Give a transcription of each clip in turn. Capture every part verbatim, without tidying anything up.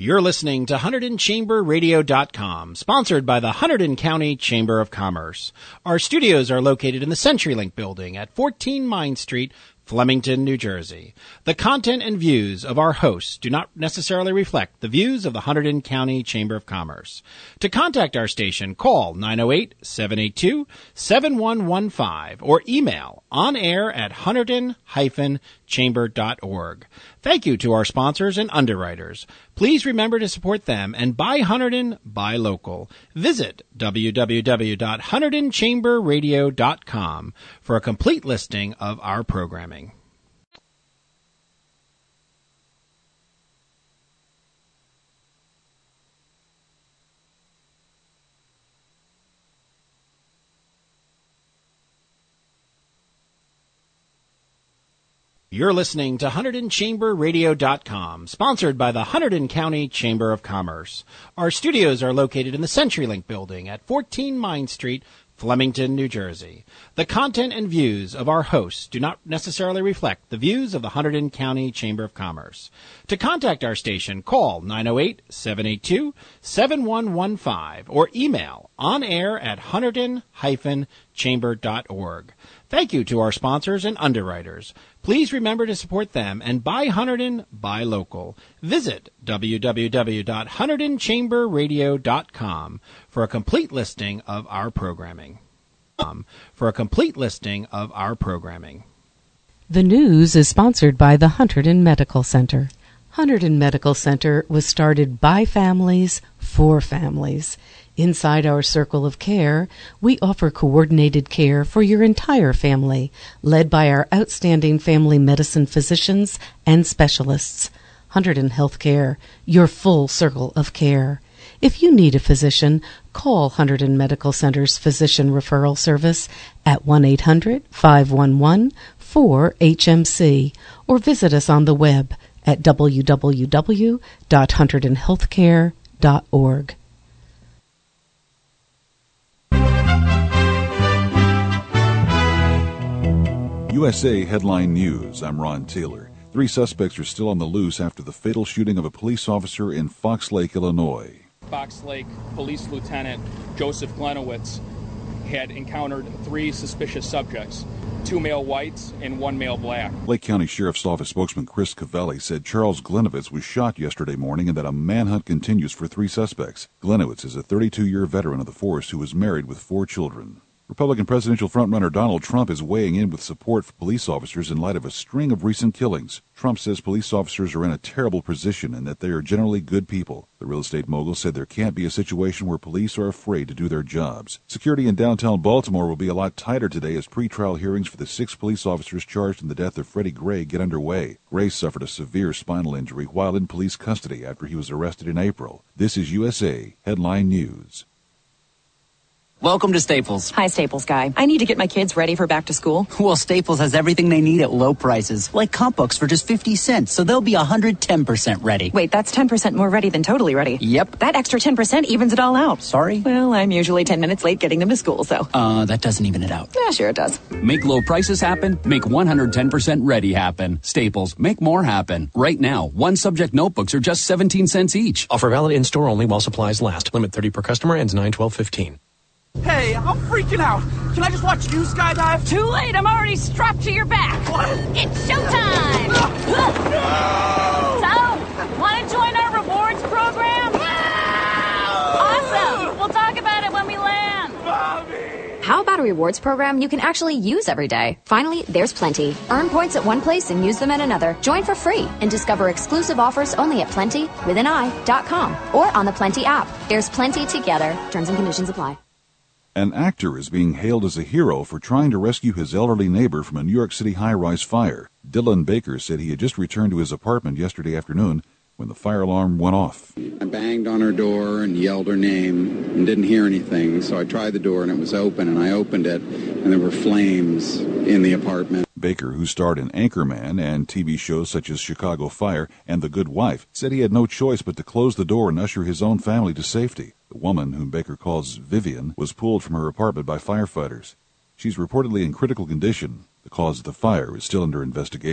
You're listening to Hunterdon Chamber Radio dot com, sponsored by the Hunterdon County Chamber of Commerce. Our studios are located in the CenturyLink building at fourteen Mine Street, Flemington, New Jersey. The content and views of our hosts do not necessarily reflect the views of the Hunterdon County Chamber of Commerce. To contact our station, call nine oh eight, seven eight two, seven one one five or email onair at hunterdon dash chamber dot org. Thank you to our sponsors and underwriters. Please remember to support them and buy Hunterdon, buy local. Visit w w w dot hunterdon chamber radio dot com for a complete listing of our programming. You're listening to Hunterdon Chamber Radio dot com, sponsored by the Hunterdon County Chamber of Commerce. Our studios are located in the CenturyLink building at fourteen Mine Street, Flemington, New Jersey. The content and views of our hosts do not necessarily reflect the views of the Hunterdon County Chamber of Commerce. To contact our station, call nine oh eight, seven eight two, seven one one five or email onair at hunterdon dash chamber dot org. Thank you to our sponsors and underwriters. Please remember to support them and buy Hunterdon, buy local. Visit w w w dot hunterdon chamber radio dot com for a complete listing of our programming. Um, for a complete listing of our programming. The news is sponsored by the Hunterdon Medical Center. Hunterdon Medical Center was started by families for families. Inside our circle of care, we offer coordinated care for your entire family, led by our outstanding family medicine physicians and specialists. Hunterdon Healthcare, your full circle of care. If you need a physician, call Hunterdon Medical Center's Physician Referral Service at one eight hundred, five one one, four H M C or visit us on the web at w w w dot hunterdon healthcare dot org. U S A Headline News. I'm Ron Taylor. Three suspects are still on the loose after the fatal shooting of a police officer in Fox Lake, Illinois. Fox Lake Police Lieutenant Joseph Glenowitz had encountered three suspicious subjects, two male whites and one male black. Lake County Sheriff's Office spokesman Chris Cavelli said Charles Glenowitz was shot yesterday morning and that a manhunt continues for three suspects. Glenowitz is a thirty-two-year veteran of the force who was married with four children. Republican presidential frontrunner Donald Trump is weighing in with support for police officers in light of a string of recent killings. Trump says police officers are in a terrible position and that they are generally good people. The real estate mogul said there can't be a situation where police are afraid to do their jobs. Security in downtown Baltimore will be a lot tighter today as pretrial hearings for the six police officers charged in the death of Freddie Gray get underway. Gray suffered a severe spinal injury while in police custody after he was arrested in April. This is U S A Headline News. Welcome to Staples. Hi, Staples guy. I need to get my kids ready for back to school. Well, Staples has everything they need at low prices, like comp books for just fifty cents, so they'll be one hundred ten percent ready. Wait, that's ten percent more ready than totally ready. Yep. That extra ten percent evens it all out. Sorry? Well, I'm usually ten minutes late getting them to school, so. Uh, that doesn't even it out. Yeah, sure it does. Make low prices happen. Make one hundred ten percent ready happen. Staples. Make more happen. Right now, one subject notebooks are just seventeen cents each. Offer valid in-store only while supplies last. Limit thirty per customer. Ends nine twelve fifteen. Hey, I'm freaking out. Can I just watch you skydive? Too late. I'm already strapped to your back. What? It's showtime. No! So, want to join our rewards program? No! Awesome. We'll talk about it when we land. Mommy! How about a rewards program you can actually use every day? Finally, there's Plenty. Earn points at one place and use them at another. Join for free and discover exclusive offers only at Plenty with an I dot com or on the Plenty app. There's Plenty together. Terms and conditions apply. An actor is being hailed as a hero for trying to rescue his elderly neighbor from a New York City high-rise fire. Dylan Baker said he had just returned to his apartment yesterday afternoon when the fire alarm went off. I banged on her door and yelled her name and didn't hear anything, so I tried the door and it was open, and I opened it, and there were flames in the apartment. Baker, who starred in Anchorman and T V shows such as Chicago Fire and The Good Wife, said he had no choice but to close the door and usher his own family to safety. The woman, whom Baker calls Vivian, was pulled from her apartment by firefighters. She's reportedly in critical condition. The cause of the fire is still under investigation.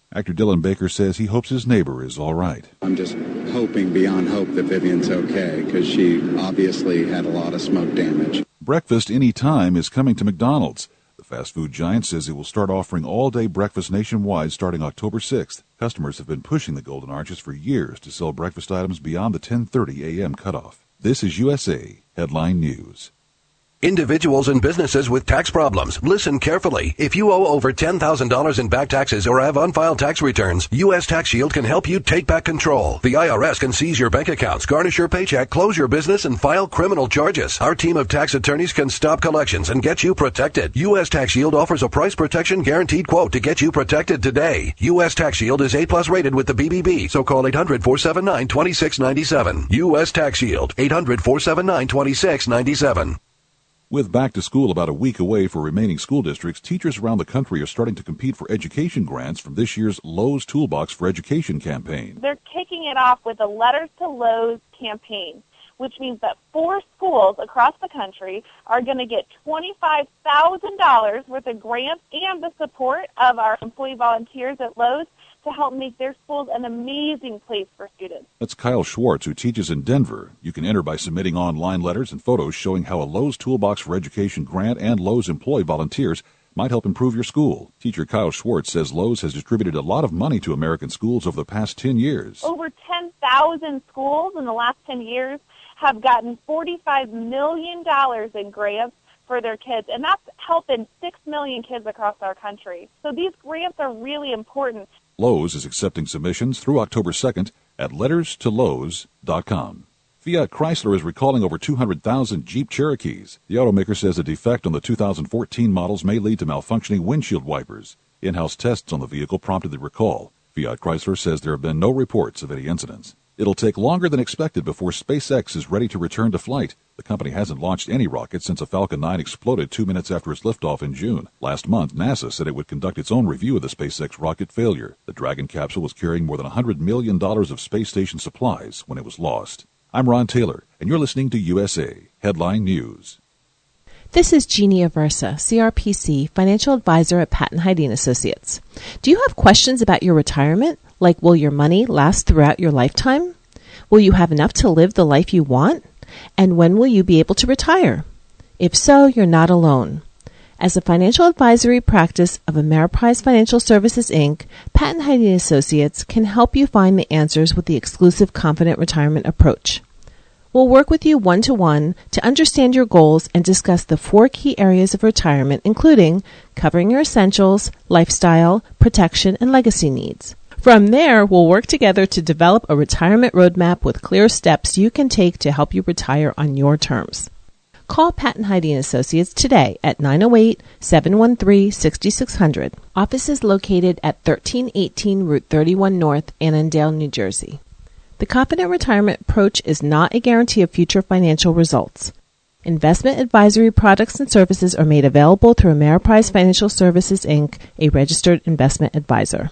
Actor Dylan Baker says he hopes his neighbor is all right. I'm just hoping beyond hope that Vivian's okay, because she obviously had a lot of smoke damage. Breakfast anytime is coming to McDonald's. The fast food giant says it will start offering all-day breakfast nationwide starting October sixth. Customers have been pushing the Golden Arches for years to sell breakfast items beyond the ten thirty a.m. cutoff. This is U S A Headline News. Individuals and businesses with tax problems, listen carefully. If you owe over ten thousand dollars in back taxes or have unfiled tax returns, U S Tax Shield can help you take back control. The I R S can seize your bank accounts, garnish your paycheck, close your business, and file criminal charges. Our team of tax attorneys can stop collections and get you protected. U S Tax Shield offers a price protection guaranteed quote to get you protected today. U S Tax Shield is A plus rated with the B B B, so call eight hundred, four seven nine, two six nine seven. U S Tax Shield, eight hundred, four seven nine, two six nine seven. With back to school about a week away for remaining school districts, teachers around the country are starting to compete for education grants from this year's Lowe's Toolbox for Education campaign. They're kicking it off with a Letters to Lowe's campaign, which means that four schools across the country are going to get twenty-five thousand dollars worth of grants and the support of our employee volunteers at Lowe's to help make their schools an amazing place for students. That's Kyle Schwartz, who teaches in Denver. You can enter by submitting online letters and photos showing how a Lowe's Toolbox for Education grant and Lowe's employee volunteers might help improve your school. Teacher Kyle Schwartz says Lowe's has distributed a lot of money to American schools over the past ten years. Over ten thousand schools in the last ten years have gotten forty-five million dollars in grants for their kids, and that's helping six million kids across our country. So these grants are really important. Lowe's is accepting submissions through October second at letters to lowe's dot com. Fiat Chrysler is recalling over two hundred thousand Jeep Cherokees. The automaker says a defect on the two thousand fourteen models may lead to malfunctioning windshield wipers. In-house tests on the vehicle prompted the recall. Fiat Chrysler says there have been no reports of any incidents. It'll take longer than expected before SpaceX is ready to return to flight. The company hasn't launched any rocket since a Falcon nine exploded two minutes after its liftoff in June. Last month, NASA said it would conduct its own review of the SpaceX rocket failure. The Dragon capsule was carrying more than one hundred million dollars of space station supplies when it was lost. I'm Ron Taylor, and you're listening to U S A Headline News. This is Jeannie Aversa, C R P C, Financial Advisor at Patton Hyde and Associates. Do you have questions about your retirement? Like, will your money last throughout your lifetime? Will you have enough to live the life you want? And when will you be able to retire? If so, you're not alone. As a financial advisory practice of Ameriprise Financial Services, Incorporated, Patton Hyde and Associates can help you find the answers with the exclusive Confident Retirement approach. We'll work with you one-to-one to understand your goals and discuss the four key areas of retirement, including covering your essentials, lifestyle, protection, and legacy needs. From there, we'll work together to develop a retirement roadmap with clear steps you can take to help you retire on your terms. Call Patton Hyde and Associates today at nine oh eight, seven one three, six six zero zero. Office is located at thirteen eighteen Route thirty-one North, Annandale, New Jersey. The Confident Retirement approach is not a guarantee of future financial results. Investment advisory products and services are made available through Ameriprise Financial Services, Incorporated, a registered investment advisor.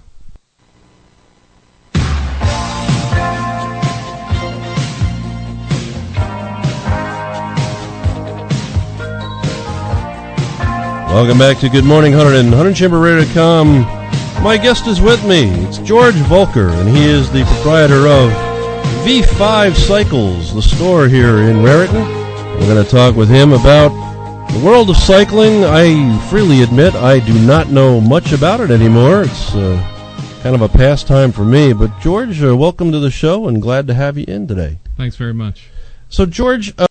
Welcome back to Good Morning one hundred and one hundred chamber radio dot com. My guest is with me. It's George Volker, and he is the proprietor of V five Cycles, the store here in Raritan. We're going to talk with him about the world of cycling. I freely admit I do not know much about it anymore. It's uh, kind of a pastime for me. But George, uh, welcome to the show, and glad to have you in today. Thanks very much. So George... Uh,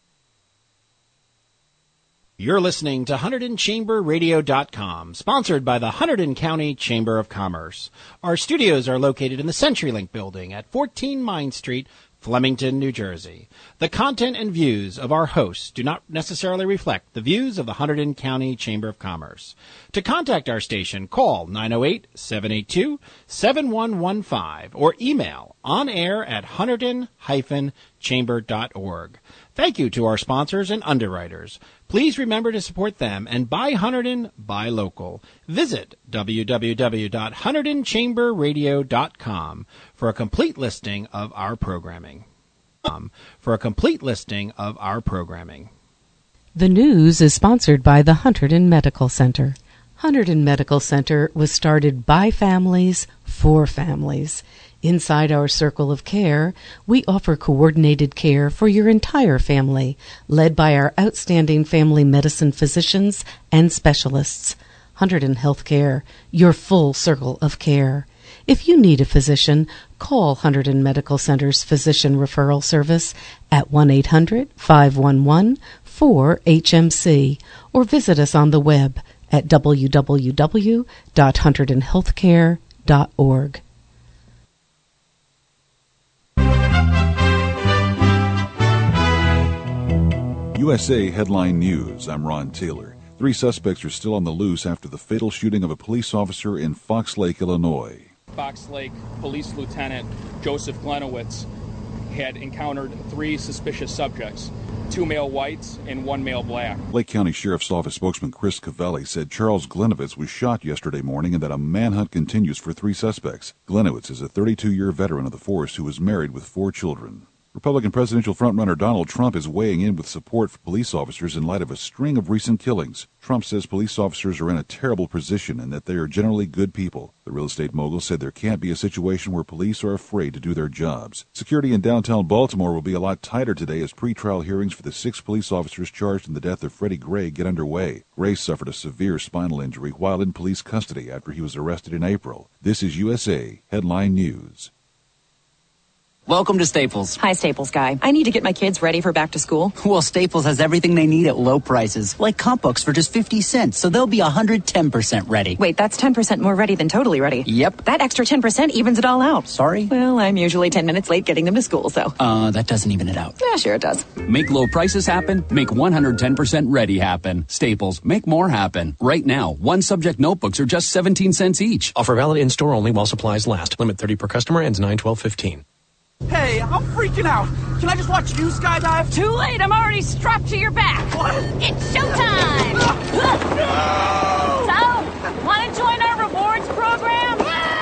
You're listening to Hunterdon Chamber Radio dot com, sponsored by the Hunterdon County Chamber of Commerce. Our studios are located in the CenturyLink building at fourteen Mine Street, Flemington, New Jersey. The content and views of our hosts do not necessarily reflect the views of the Hunterdon County Chamber of Commerce. To contact our station, call nine oh eight, seven eight two, seven one one five or email onair at hunterdon dash chamber dot org. Thank you to our sponsors and underwriters. Please remember to support them and buy Hunterdon, buy local. Visit w w w dot hunterdon chamber radio dot com for a complete listing of our programming. Um, for a complete listing of our programming. The news is sponsored by the Hunterdon Medical Center. Hunterdon Medical Center was started by families for families. Inside our circle of care, we offer coordinated care for your entire family, led by our outstanding family medicine physicians and specialists. Hunterdon Healthcare, your full circle of care. If you need a physician, call Hunterdon Medical Center's Physician Referral Service at one eight hundred, five one one, four H M C or visit us on the web at w w w dot hunterdon healthcare dot org. U S A Headline News. I'm Ron Taylor. Three suspects are still on the loose after the fatal shooting of a police officer in Fox Lake, Illinois. Fox Lake Police Lieutenant Joseph Glenowitz had encountered three suspicious subjects, two male whites and one male black. Lake County Sheriff's Office spokesman Chris Cavelli said Charles Glenowitz was shot yesterday morning and that a manhunt continues for three suspects. Glenowitz is a thirty-two-year veteran of the force who was married with four children. Republican presidential frontrunner Donald Trump is weighing in with support for police officers in light of a string of recent killings. Trump says police officers are in a terrible position and that they are generally good people. The real estate mogul said there can't be a situation where police are afraid to do their jobs. Security in downtown Baltimore will be a lot tighter today as pretrial hearings for the six police officers charged in the death of Freddie Gray get underway. Gray suffered a severe spinal injury while in police custody after he was arrested in April. This is U S A Headline News. Welcome to Staples. Hi, Staples guy. I need to get my kids ready for back to school. Well, Staples has everything they need at low prices, like comp books for just fifty cents, so they'll be one hundred ten percent ready. Wait, that's ten percent more ready than totally ready. Yep. That extra ten percent evens it all out. Sorry? Well, I'm usually ten minutes late getting them to school, so. Uh, that doesn't even it out. Yeah, sure it does. Make low prices happen. Make one hundred ten percent ready happen. Staples. Make more happen. Right now, one subject notebooks are just seventeen cents each. Offer valid in-store only while supplies last. Limit thirty per customer. Ends nine twelve fifteen. Hey, I'm freaking out. Can I just watch you skydive? Too late. I'm already strapped to your back. What? It's showtime. So, want to join our rewards program?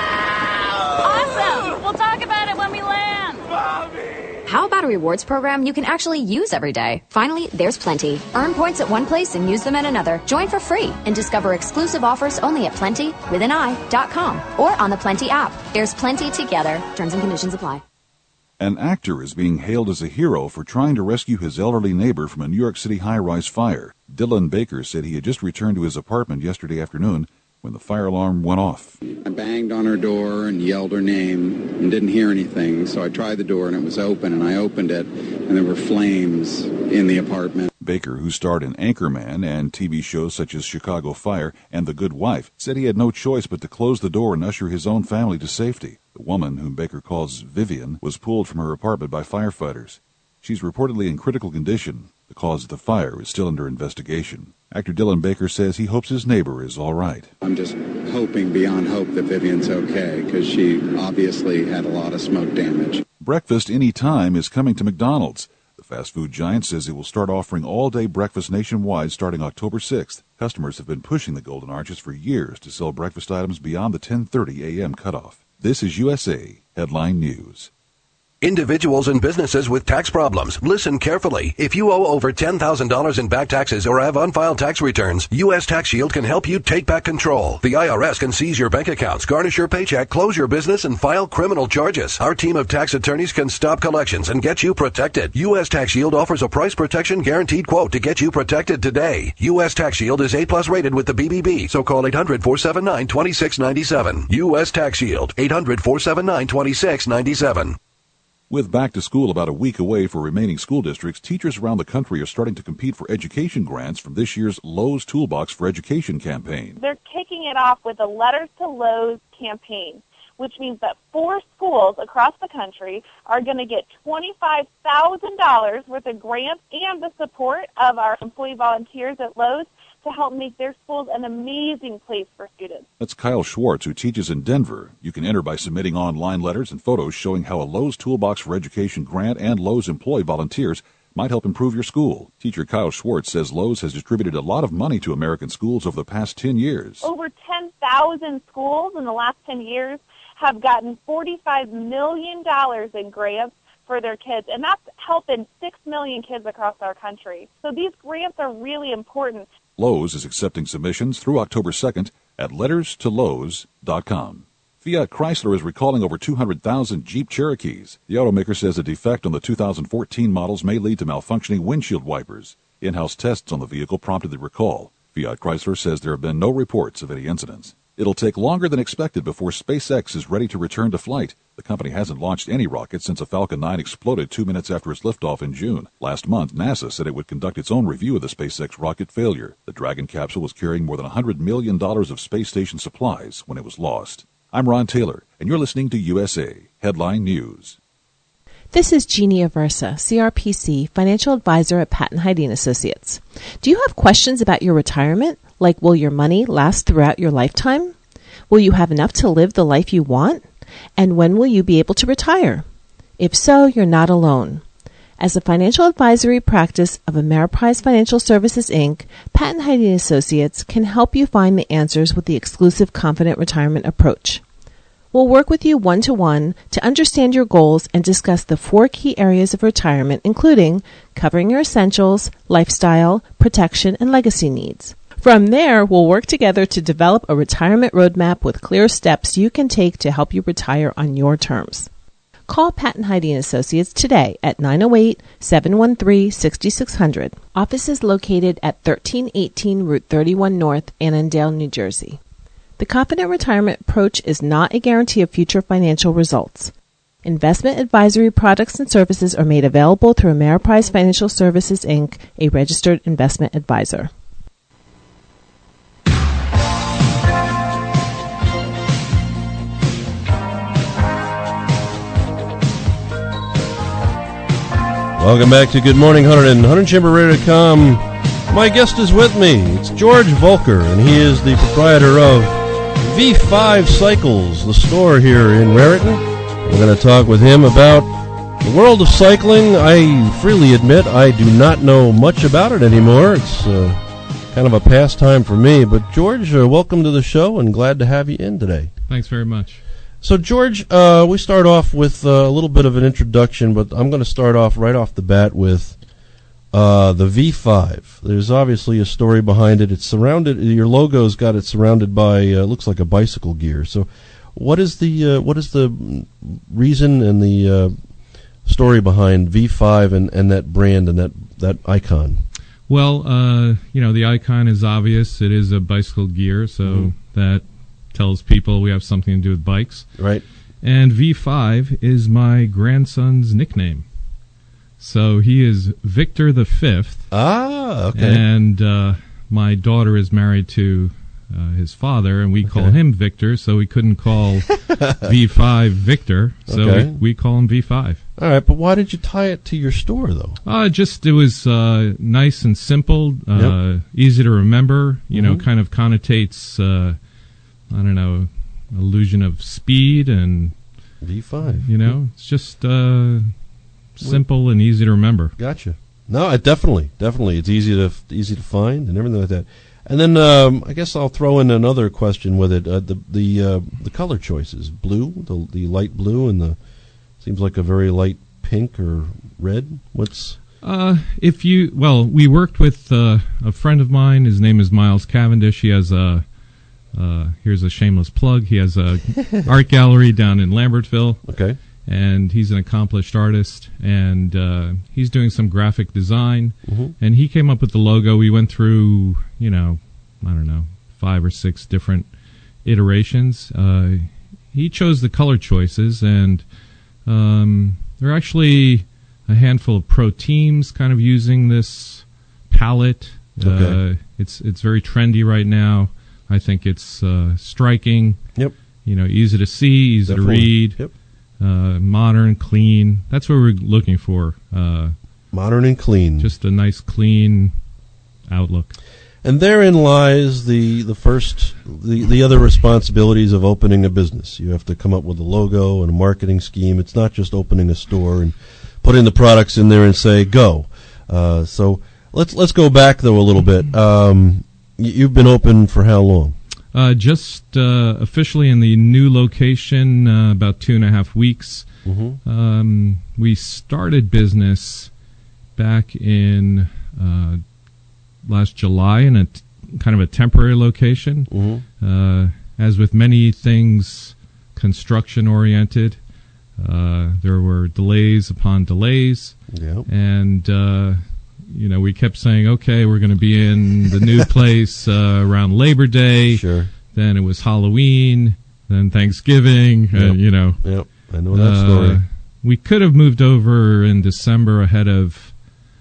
Awesome. We'll talk about it when we land. Mommy. How about a rewards program you can actually use every day? Finally, there's plenty. Earn points at one place and use them at another. Join for free and discover exclusive offers only at plenty with an I dot com or on the Plenty app. There's plenty together. Terms and conditions apply. An actor is being hailed as a hero for trying to rescue his elderly neighbor from a New York City high-rise fire. Dylan Baker said he had just returned to his apartment yesterday afternoon when the fire alarm went off. I banged on her door and yelled her name and didn't hear anything, so I tried the door and it was open, and I opened it, and there were flames in the apartment. Baker, who starred in Anchorman and T V shows such as Chicago Fire and The Good Wife, said he had no choice but to close the door and usher his own family to safety. The woman, whom Baker calls Vivian, was pulled from her apartment by firefighters. She's reportedly in critical condition. The cause of the fire is still under investigation. Actor Dylan Baker says he hopes his neighbor is all right. I'm just hoping beyond hope that Vivian's okay, because she obviously had a lot of smoke damage. Breakfast Anytime is coming to McDonald's. The fast food giant says it will start offering all-day breakfast nationwide starting October sixth. Customers have been pushing the Golden Arches for years to sell breakfast items beyond the ten thirty a.m. cutoff. This is U S A Headline News. Individuals and businesses with tax problems, listen carefully. If you owe over ten thousand dollars in back taxes or have unfiled tax returns, U S Tax Shield can help you take back control. The I R S can seize your bank accounts, garnish your paycheck, close your business, and file criminal charges. Our team of tax attorneys can stop collections and get you protected. U S Tax Shield offers a price protection guaranteed quote to get you protected today. U S Tax Shield is A plus rated with the B B B, so call eight hundred, four seven nine, two six nine seven. U S Tax Shield, eight hundred, four seven nine, two six nine seven. With back to school about a week away for remaining school districts, teachers around the country are starting to compete for education grants from this year's Lowe's Toolbox for Education campaign. They're kicking it off with a Letters to Lowe's campaign, which means that four schools across the country are going to get twenty-five thousand dollars worth of grants and the support of our employee volunteers at Lowe's to help make their schools an amazing place for students. That's Kyle Schwartz, who teaches in Denver. You can enter by submitting online letters and photos showing how a Lowe's Toolbox for Education grant and Lowe's employee volunteers might help improve your school. Teacher Kyle Schwartz says Lowe's has distributed a lot of money to American schools over the past ten years. Over ten thousand schools in the last ten years have gotten forty-five million dollars in grants for their kids, and that's helping six million kids across our country. So these grants are really important Lowe's is accepting submissions through October second at letters to lowes dot com. Fiat Chrysler is recalling over two hundred thousand Jeep Cherokees. The automaker says a defect on the two thousand fourteen models may lead to malfunctioning windshield wipers. In-house tests on the vehicle prompted the recall. Fiat Chrysler says there have been no reports of any incidents. It'll take longer than expected before SpaceX is ready to return to flight. The company hasn't launched any rocket since a Falcon nine exploded two minutes after its liftoff in June. Last month, NASA said it would conduct its own review of the SpaceX rocket failure. The Dragon capsule was carrying more than one hundred million dollars of space station supplies when it was lost. I'm Ron Taylor, and you're listening to U S A Headline News. This is Jeannie Aversa, C R P C, Financial Advisor at Patten Hyde Associates. Do you have questions about your retirement? Like, will your money last throughout your lifetime? Will you have enough to live the life you want? And when will you be able to retire? If so, you're not alone. As a financial advisory practice of Ameriprise Financial Services, Incorporated, Patten Hyde Associates can help you find the answers with the exclusive Confident Retirement approach. We'll work with you one-to-one to understand your goals and discuss the four key areas of retirement, including covering your essentials, lifestyle, protection, and legacy needs. From there, we'll work together to develop a retirement roadmap with clear steps you can take to help you retire on your terms. Call Patten Hyde Associates today at nine oh eight, seven one three, six six zero zero. Office is located at thirteen eighteen Route thirty-one North, Annandale, New Jersey. The Confident Retirement approach is not a guarantee of future financial results. Investment advisory products and services are made available through Ameriprise Financial Services, Incorporated, a registered investment advisor. Welcome back to Good Morning one hundred and one hundred chamber radio dot com. My guest is with me. It's George Volker, and he is the proprietor of V five Cycles, the store here in Raritan. We're going to talk with him about the world of cycling. I freely admit I do not know much about it anymore. It's uh, kind of a pastime for me. But George, uh, welcome to the show, and glad to have you in today. Thanks very much. So, George, uh, we start off with uh, a little bit of an introduction, but I'm going to start off right off the bat with uh, the V five. There's obviously a story behind it. It's surrounded. Your logo's got it surrounded by uh, looks like a bicycle gear. So, what is the uh, what is the reason and the uh, story behind V five and, and that brand and that that icon? Well, uh, you know, the icon is obvious. It is a bicycle gear, so mm-hmm. that tells people we have something to do with bikes. Right. And V five is my grandson's nickname. So he is Victor the Fifth. Ah, okay. And uh, my daughter is married to uh, his father, and we okay. call him Victor, so we couldn't call V five Victor, so okay. we, we call him V five. All right, but why did you tie it to your store, though? Uh, just it was uh, nice and simple, uh, yep. easy to remember, you mm-hmm. know, kind of connotates... Uh, I don't know, illusion of speed and V five. You know, it's just uh, simple and easy to remember. Gotcha. No, it definitely, definitely, it's easy to easy to find and everything like that. And then um, I guess I'll throw in another question with it. Uh, the the uh, the color choices: blue, the the light blue, and the seems like a very light pink or red. What's uh, if you well, we worked with uh, a friend of mine. His name is Miles Cavendish. He has a Uh, here's a shameless plug. He has a art gallery down in Lambertville. Okay. And he's an accomplished artist, and uh, he's doing some graphic design. Mm-hmm. And he came up with the logo. We went through, you know, I don't know, five or six different iterations. Uh, he chose the color choices, and um, there are actually a handful of pro teams kind of using this palette. Okay. Uh, it's it's very trendy right now. I think it's uh, striking. Yep. You know, easy to see, easy Definitely. to read. Yep. Uh, modern, clean. That's what we're looking for. Uh, modern and clean. Just a nice, clean outlook. And therein lies the the first the the other responsibilities of opening a business. You have to come up with a logo and a marketing scheme. It's not just opening a store and putting the products in there and say go. Uh, so let's let's go back though a little bit. Um, You've been open for how long? Uh, just uh, officially in the new location uh, about two and a half weeks. Mm-hmm. Um, we started business back in uh, last July in a t- kind of a temporary location. Mm-hmm. Uh, as with many things construction oriented, uh, there were delays upon delays. Yep. And, uh, you know, we kept saying, okay, we're going to be in the new place uh, around Labor Day. Sure. Then it was Halloween. Then Thanksgiving. Yep. Uh, you know. Yep. I know that uh, story. We could have moved over in December ahead of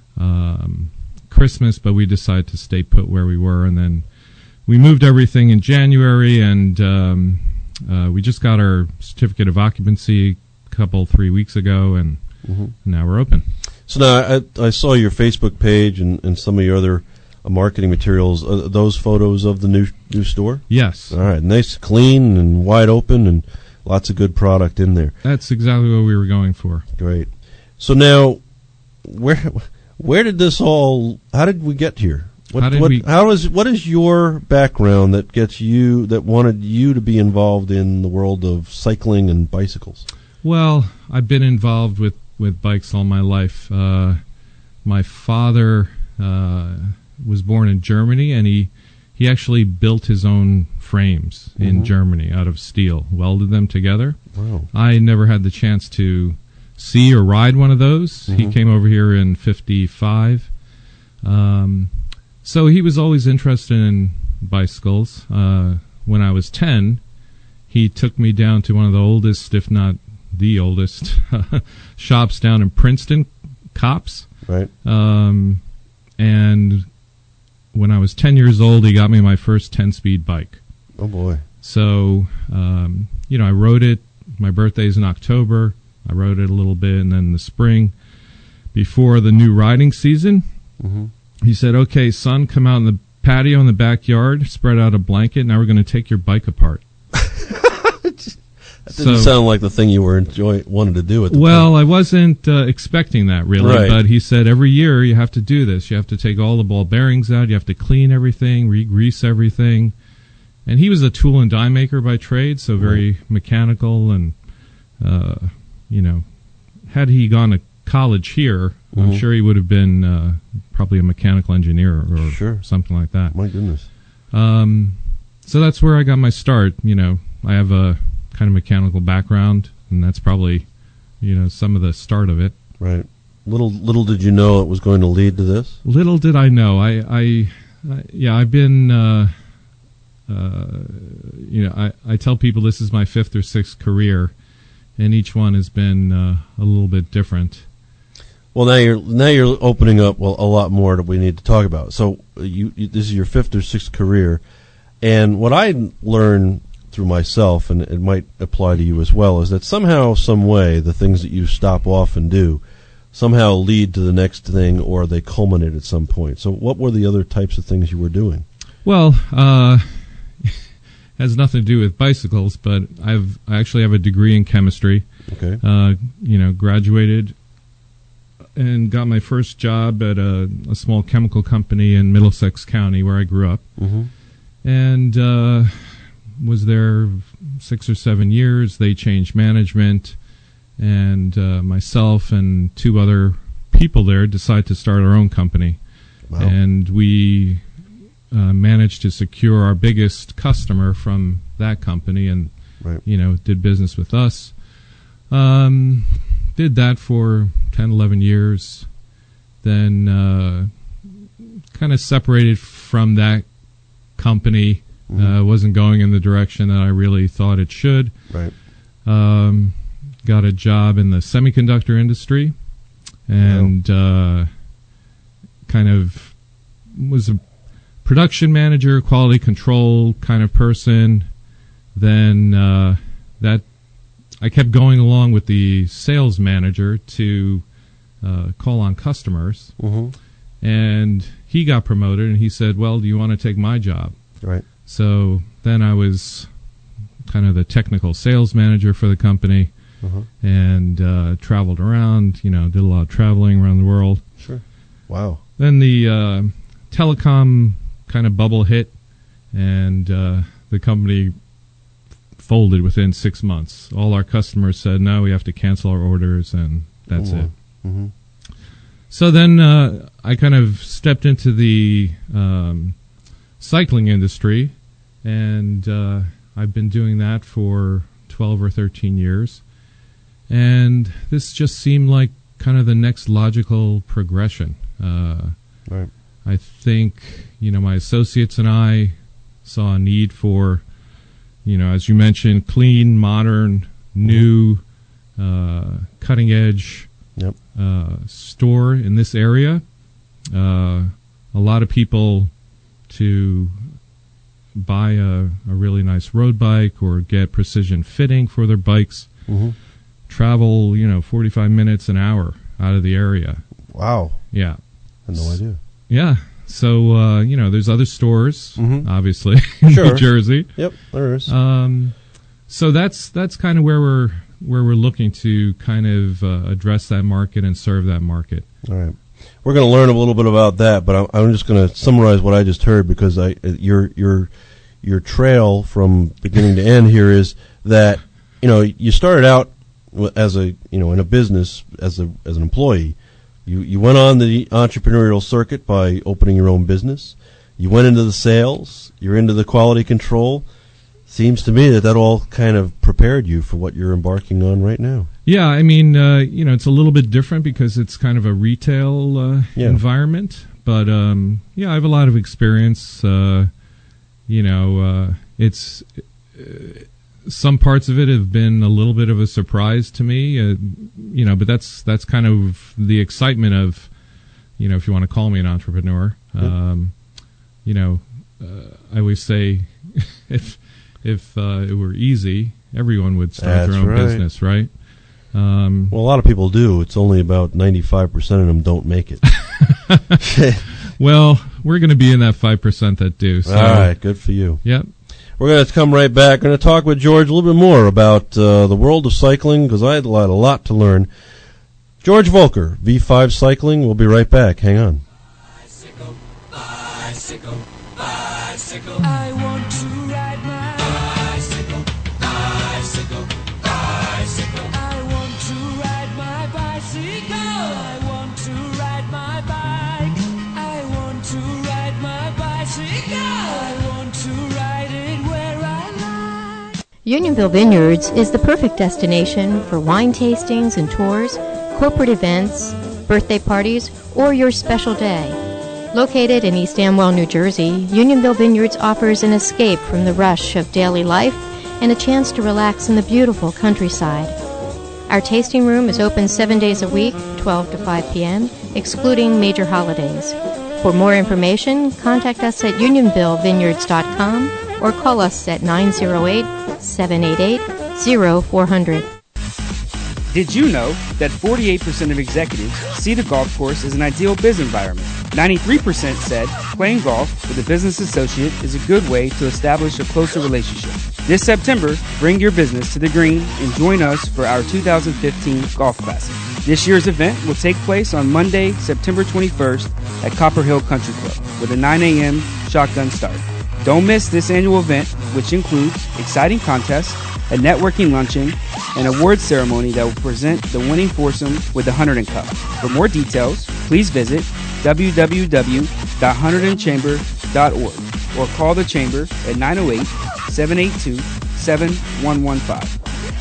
um, Christmas, but we decided to stay put where we were. And then we moved everything in January, and um, uh, we just got our certificate of occupancy a couple, three weeks ago, and mm-hmm. now we're open. So now I, I saw your Facebook page and, and some of your other uh, marketing materials. Are those photos of the new new store? Yes. All right. Nice, clean, and wide open, and lots of good product in there. That's exactly what we were going for. Great. So now, where where did this all? How did we get here? What, how did what, we? How is what is your background that gets you that wanted you to be involved in the world of cycling and bicycles? Well, I've been involved with, with bikes all my life. Uh, my father uh, was born in Germany, and he he actually built his own frames mm-hmm. in Germany out of steel, welded them together. Wow. I never had the chance to see or ride one of those. Mm-hmm. He came over here in fifty-five. Um, so he was always interested in bicycles. Uh, when I was ten, he took me down to one of the oldest, if not the oldest, shops down in Princeton, Cops. Right. Um, and when I was ten years old, he got me my first ten-speed bike. Oh, boy. So, um, you know, I rode it. My birthday's in October. I rode it a little bit, and then in the spring, before the new riding season, mm-hmm. he said, okay, son, come out in the patio in the backyard, spread out a blanket, now we're going to take your bike apart. That didn't so, sound like the thing you were enjoy wanted to do at the Well, point. I wasn't uh, expecting that, really, right. but he said every year you have to do this. You have to take all the ball bearings out, you have to clean everything, re-grease everything. And he was a tool and die maker by trade, so very right. mechanical, and, uh, you know, had he gone to college here, mm-hmm. I'm sure he would have been uh, probably a mechanical engineer or sure. something like that. My goodness. Um, so that's where I got my start. You know, I have a kind of mechanical background, and that's probably, you know, some of the start of it. Right. Little little did you know it was going to lead to this? Little did I know. I, I, I yeah, I've been, uh, uh, you know, I, I tell people this is my fifth or sixth career, and each one has been uh, a little bit different. Well, now you're now you're opening up well a lot more that we need to talk about. So you, you this is your fifth or sixth career, and what I learned through myself, and it might apply to you as well, is that somehow, some way, the things that you stop off and do somehow lead to the next thing, or they culminate at some point. So what were the other types of things you were doing? Well, uh, has nothing to do with bicycles, but I've I actually have a degree in chemistry. Okay. Uh, you know, graduated and got my first job at a, a small chemical company in Middlesex County, where I grew up. Mm-hmm. And uh, was there six or seven years. They changed management, and uh, myself and two other people there decided to start our own company. Wow. And we uh, managed to secure our biggest customer from that company, and right. you know, did business with us. Um, did that for ten, eleven years. Then uh, kind of separated from that company. Mm-hmm. Uh, wasn't going in the direction that I really thought it should. Right. Um, got a job in the semiconductor industry, and wow. uh, kind of was a production manager, quality control kind of person. Then uh, that I kept going along with the sales manager to uh, call on customers, mm-hmm. and he got promoted, and he said, well, do you want to take my job? Right. So then I was kind of the technical sales manager for the company, uh-huh. and uh, traveled around, you know, did a lot of traveling around the world. Sure. Wow. Then the uh, telecom kind of bubble hit, and uh, the company folded within six months. All our customers said, no, we have to cancel our orders, and that's oh, it. Mm-hmm. So then uh, I kind of stepped into the um, cycling industry, and uh, I've been doing that for twelve or thirteen years. And this just seemed like kind of the next logical progression. Uh, right. I think, you know, my associates and I saw a need for, you know, as you mentioned, clean, modern, new, uh, cutting-edge yep. uh, store in this area. Uh, a lot of people to buy a, a really nice road bike or get precision fitting for their bikes. Mm-hmm. Travel, you know, forty-five minutes, an hour out of the area. Wow. Yeah. I had no idea. Yeah. So, uh, you know, there's other stores, mm-hmm. obviously, in sure. New Jersey. Yep, there is. Um, so that's that's kind of where we're where we're looking to kind of uh, address that market and serve that market. All right. We're going to learn a little bit about that, but I'm, I'm just going to summarize what I just heard, because I your your your trail from beginning to end here is that, you know, you started out as a, you know, in a business as a as an employee. You you went on the entrepreneurial circuit by opening your own business. You went into the sales. You're into the quality control. Seems to me that that all kind of prepared you for what you're embarking on right now. Yeah, I mean, uh, you know, it's a little bit different because it's kind of a retail uh, yeah. environment. But, um, yeah, I have a lot of experience. Uh, you know, uh, it's... Uh, some parts of it have been a little bit of a surprise to me, uh, you know, but that's that's kind of the excitement of, you know, if you want to call me an entrepreneur. Yep. Um, you know, uh, I always say if if uh, it were easy, everyone would start That's their own right. business, right? Um, well, a lot of people do. It's only about ninety-five percent of them don't make it. Well, we're going to be in that five percent that do. So. All right, good for you. Yep. We're going to come right back. We're going to talk with George a little bit more about uh, the world of cycling, because I had a lot, a lot to learn. George Volker, V five Cycling. We'll be right back. Hang on. Bicycle, bicycle, bicycle. I want to ride my bicycle, bicycle, bicycle. I want to ride my bicycle. I want to ride my bike. I want to ride my bicycle. I want to ride it. Unionville Vineyards is the perfect destination for wine tastings and tours, corporate events, birthday parties, or your special day. Located in East Amwell, New Jersey, Unionville Vineyards offers an escape from the rush of daily life and a chance to relax in the beautiful countryside. Our tasting room is open seven days a week, twelve to five p.m., excluding major holidays. For more information, contact us at unionville vineyards dot com or call us at nine oh eight, seven eight eight, oh four hundred. Did you know that forty-eight percent of executives see the golf course as an ideal business environment? ninety-three percent said playing golf with a business associate is a good way to establish a closer relationship. This September, bring your business to the green and join us for our two thousand fifteen Golf Classic. This year's event will take place on Monday, September twenty-first at Copper Hill Country Club with a nine a.m. shotgun start. Don't miss this annual event, which includes exciting contests, a networking luncheon, and award ceremony that will present the winning foursome with the Hunterdon Cup. For more details, please visit w w w dot hunterdon chamber dot org or call the Chamber at nine oh eight, seven eight two, seven one one five.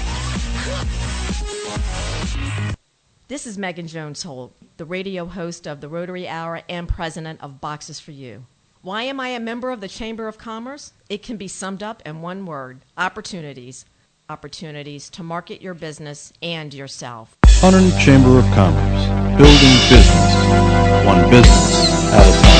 This is Megan Jones-Holt, the radio host of the Rotary Hour and president of Boxes for You. Why am I a member of the Chamber of Commerce? It can be summed up in one word: opportunities. Opportunities to market your business and yourself. Hunterdon Chamber of Commerce, building business, one business at a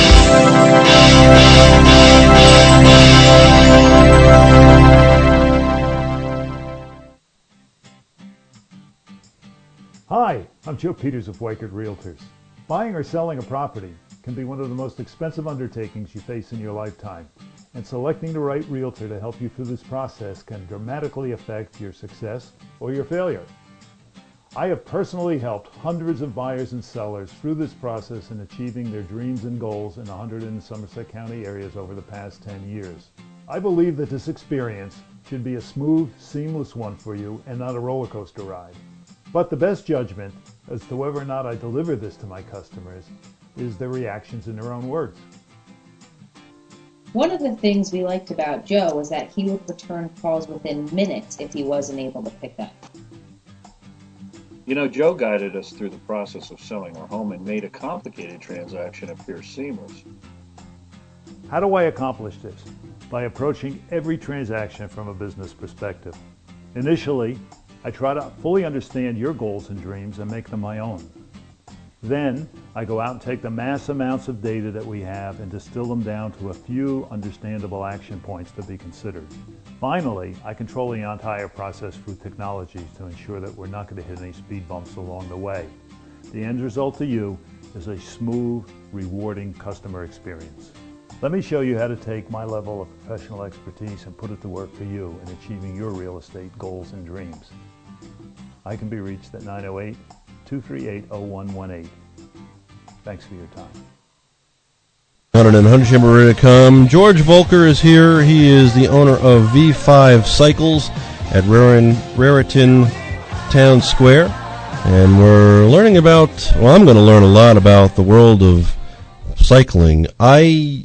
time. Hi, I'm Joe Peters of Weichert Realtors. Buying or selling a property can be one of the most expensive undertakings you face in your lifetime, and selecting the right realtor to help you through this process can dramatically affect your success or your failure. I have personally helped hundreds of buyers and sellers through this process in achieving their dreams and goals in the Hunterdon and Somerset County areas over the past ten years. I believe that this experience should be a smooth, seamless one for you and not a roller coaster ride. But the best judgment as to whether or not I deliver this to my customers is their reactions in their own words. One of the things we liked about Joe was that he would return calls within minutes if he wasn't able to pick up. You know, Joe guided us through the process of selling our home and made a complicated transaction appear seamless. How do I accomplish this? By approaching every transaction from a business perspective. Initially, I try to fully understand your goals and dreams and make them my own. Then, I go out and take the mass amounts of data that we have and distill them down to a few understandable action points to be considered. Finally, I control the entire process through technology to ensure that we're not going to hit any speed bumps along the way. The end result to you is a smooth, rewarding customer experience. Let me show you how to take my level of professional expertise and put it to work for you in achieving your real estate goals and dreams. I can be reached at nine oh eight, two three eight, oh one one eight. Thanks for your time. one oh eight one hundred chamber radio dot com. George Volker is here. He is the owner of V five Cycles at Raritan, Raritan Town Square. And we're learning about, well, I'm going to learn a lot about the world of cycling. I,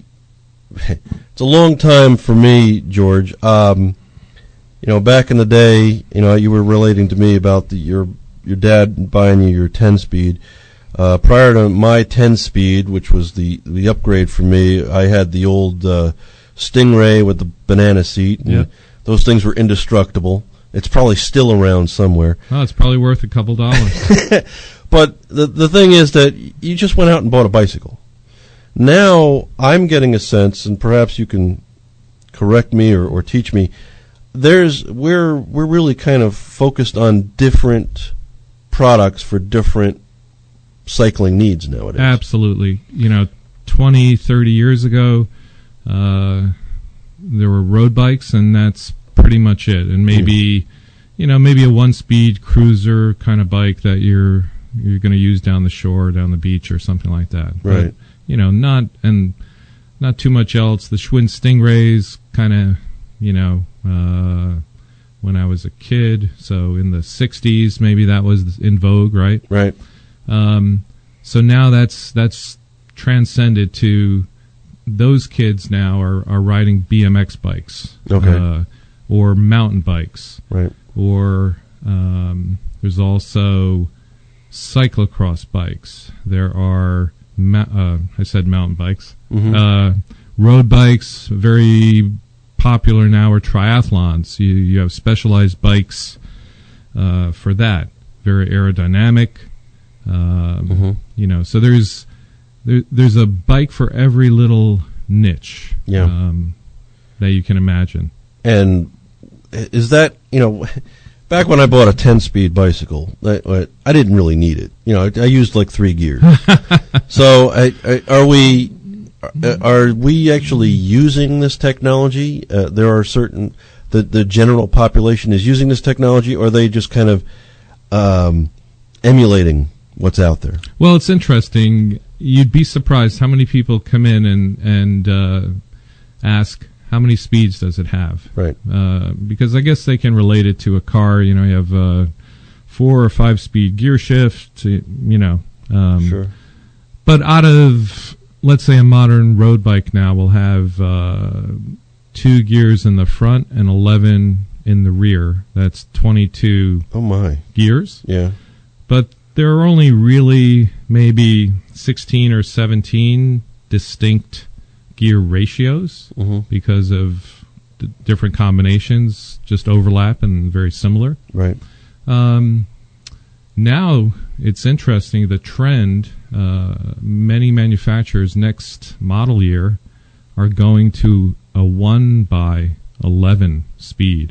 it's a long time for me, George. Um, you know, back in the day, you know, you were relating to me about the, your your dad buying you your ten-speed. Uh, prior to my ten-speed, which was the, the upgrade for me, I had the old uh, Stingray with the banana seat. And yeah. Those things were indestructible. It's probably still around somewhere. Oh, it's probably worth a couple dollars. But the the thing is that you just went out and bought a bicycle. Now I'm getting a sense, and perhaps you can correct me or, or teach me. There's we're we're really kind of focused on different products for different cycling needs nowadays. Absolutely. You know, twenty, thirty years ago, uh, there were road bikes, and that's pretty much it. And maybe, mm. you know, maybe a one-speed cruiser kind of bike that you're you're going to use down the shore, down the beach, or something like that. Right. But, you know, not and not too much else. The Schwinn Stingrays, kind of, you know, uh, when I was a kid, so in the sixties, maybe that was in vogue, right? Right. Um, so now that's that's transcended to those kids now are, are riding B M X bikes, okay, uh, or mountain bikes, right? Or um, there's also cyclocross bikes. There are ma- uh, I said mountain bikes, mm-hmm. uh, road bikes. Very popular now are triathlons. You you have specialized bikes uh, for that. Very aerodynamic. Um, mm-hmm. You know, so there's there, there's a bike for every little niche, yeah, um, that you can imagine. And is that, you know, back when I bought a ten-speed bicycle, I, I didn't really need it. You know, I, I used like three gears. So, I, I, are we are we actually using this technology? Uh, there are certain the the general population is using this technology, or are they just kind of um, emulating what's out there? Well, it's interesting. You'd be surprised how many people come in and and uh, ask how many speeds does it have, right? Uh, because I guess they can relate it to a car. You know, you have a four or five speed gear shift. You know, um, sure. But out of, let's say, a modern road bike now will have uh, two gears in the front and eleven in the rear. That's twenty-two. Oh my gears. Yeah, but there are only really maybe sixteen or seventeen distinct gear ratios, mm-hmm. because of d- different combinations just overlap and very similar. Right. Um, now it's interesting, the trend, uh, many manufacturers next model year are going to a one by eleven speed.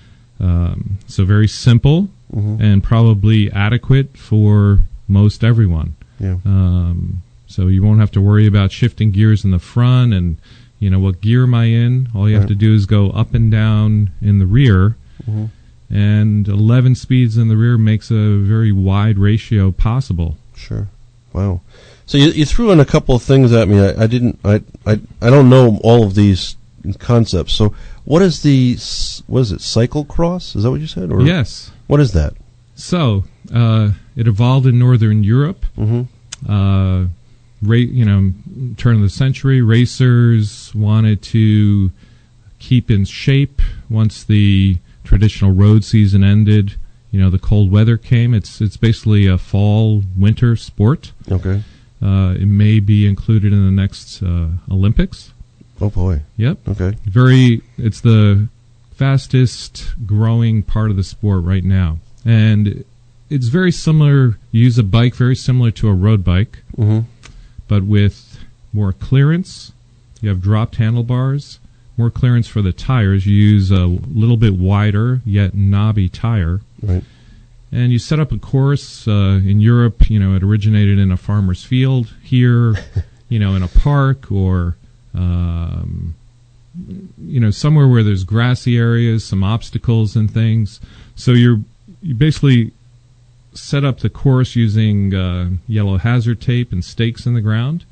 Um, so very simple, mm-hmm. and probably adequate for most everyone. Yeah. Um, so you won't have to worry about shifting gears in the front and, you know, what gear am I in? All you right. have to do is go up and down in the rear. Mm-hmm. And eleven speeds in the rear makes a very wide ratio possible. Sure. Wow. So you, you threw in a couple of things at me. I, I didn't. I, I I don't know all of these concepts. So what is the what is it? Cyclocross? Is that what you said? Or yes. What is that? So uh, it evolved in Northern Europe. Mm-hmm. Uh, ra- you know, turn of the century, racers wanted to keep in shape once the traditional road season ended. You know, the cold weather came. It's it's basically a fall winter sport. Okay. Uh, it may be included in the next uh, Olympics. Oh boy. Yep. Okay. Very. It's the fastest growing part of the sport right now, and it's very similar. You use a bike very similar to a road bike, mm-hmm. but with more clearance. You have dropped handlebars, more clearance for the tires. You use a little bit wider yet knobby tire. Right. And you set up a course uh, in Europe. You know, it originated in a farmer's field. Here, you know, in a park or, um, you know, somewhere where there's grassy areas, some obstacles and things. So you're you basically set up the course using uh, yellow hazard tape and stakes in the ground,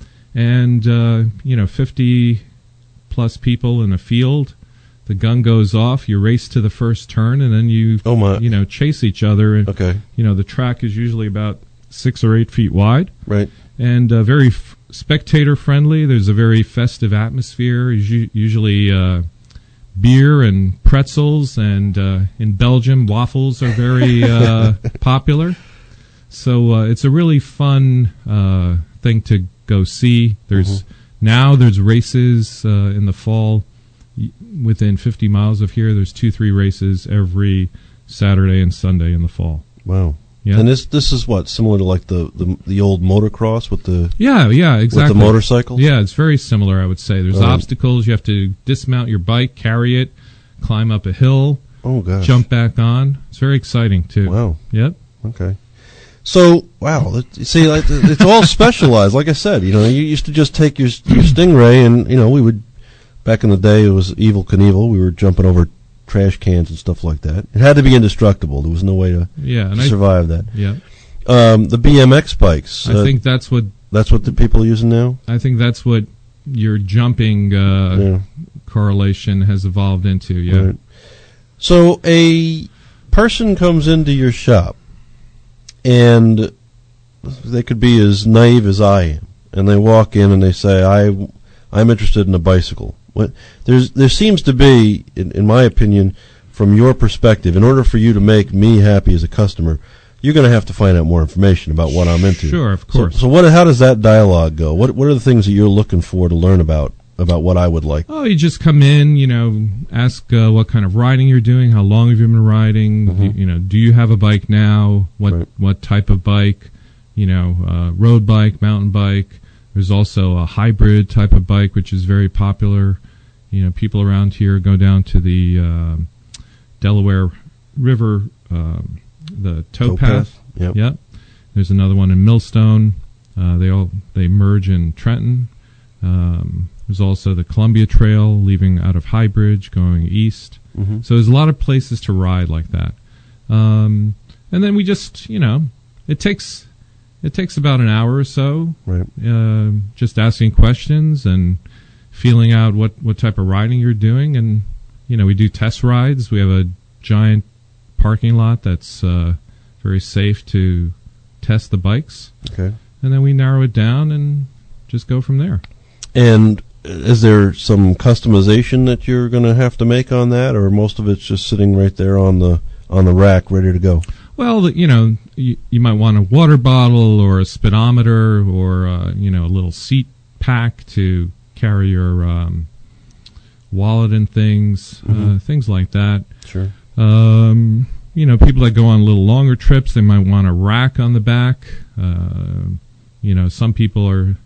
and uh, you know, fifty plus people in a field. The gun goes off, you race to the first turn, and then you oh my. you know chase each other. Okay. You know, the track is usually about six or eight feet wide. Right. And uh, very f- spectator friendly. There's a very festive atmosphere. Usu- usually uh, beer and pretzels, and uh, in Belgium waffles are very uh, popular. So uh, it's a really fun uh, thing to go see. There's mm-hmm. now there's races uh, in the fall. Within fifty miles of here, there's two, three races every Saturday and Sunday in the fall. Wow. Yeah. And this this is what, similar to like the, the, the old motocross with the yeah yeah exactly with the motorcycles? Yeah, it's very similar. I would say there's Right. obstacles. You have to dismount your bike, carry it, climb up a hill, oh gosh, jump back on. It's very exciting too. Wow. Yep. Okay. So wow, it, you see, like it's all specialized. Like I said, you know, you used to just take your your Stingray, and you know, we would. Back in the day, it was Evel Knievel. We were jumping over trash cans and stuff like that. It had to be indestructible. There was no way to, yeah, and to I, survive that. Yeah. Um, the B M X bikes. I uh, think that's what that's what the people are using now. I think that's what your jumping uh, yeah. correlation has evolved into. Yeah. Right. So a person comes into your shop, and they could be as naive as I am, and they walk in and they say, "I, I'm interested in a bicycle." What, there's, there seems to be, in, in my opinion, from your perspective, in order for you to make me happy as a customer, you're going to have to find out more information about what I'm into. Sure, of course. So, so what? How does that dialogue go? What What are the things that you're looking for to learn about about what I would like? Oh, you just come in, you know, ask uh, what kind of riding you're doing, how long have you been riding, Mm-hmm. you, you know, do you have a bike now, what Right. what type of bike, you know, uh, road bike, mountain bike. There's also a hybrid type of bike, which is very popular. You know, people around here go down to the uh, Delaware River, um, the towpath. Towpath, yep. Yep. There's another one in Millstone. Uh, they all they merge in Trenton. Um, there's also the Columbia Trail leaving out of High Bridge going east. Mm-hmm. So there's a lot of places to ride like that. Um, and then we just, you know, it takes it takes about an hour or so, right? Uh, just asking questions and feeling out what, what type of riding you're doing. And, you know, we do test rides. We have a giant parking lot that's uh, very safe to test the bikes. Okay. And then we narrow it down and just go from there. And is there some customization that you're going to have to make on that, or most of it's just sitting right there on the on the rack ready to go? Well, you know, you, you might want a water bottle or a speedometer or, uh, you know, a little seat pack to carry your um, wallet and things, Mm-hmm. uh, things like that. Sure. Um, you know, people that go on a little longer trips, they might want a rack on the back. Uh, you know, some people are,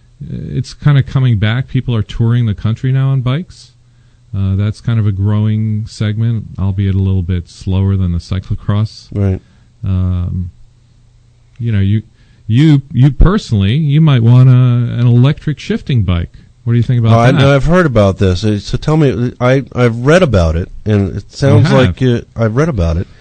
it's kind of coming back. People are touring the country now on bikes. Uh, that's kind of a growing segment, albeit a little bit slower than the cyclocross. Right. Um, you know, you you you personally, you might want a, an electric shifting bike. What do you think about oh, that? I know, I've heard about this. Uh, So tell me, I I've read about it, and it sounds You have. like uh, I've read about it.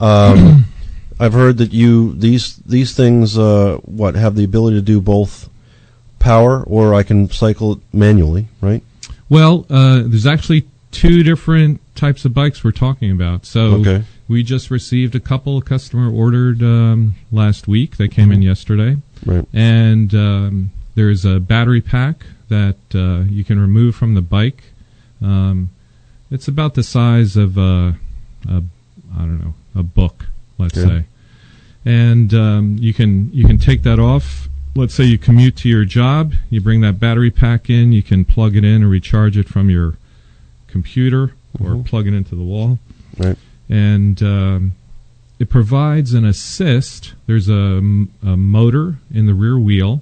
Um, I've heard that you these these things uh, what have the ability to do both power, or I can cycle it manually, right? Well, uh, there's actually two different types of bikes we're talking about. So Okay. we just received a couple customer ordered um, last week. They came in yesterday. Right. And um, there's a battery pack that uh, you can remove from the bike. Um, it's about the size of a, a I don't know, a book, let's Yeah. say. And um, you can you can take that off. Let's say you commute to your job. You bring that battery pack in. You can plug it in or recharge it from your computer or Mhm. plug it into the wall. Right. And um, it provides an assist. There's a, a motor in the rear wheel,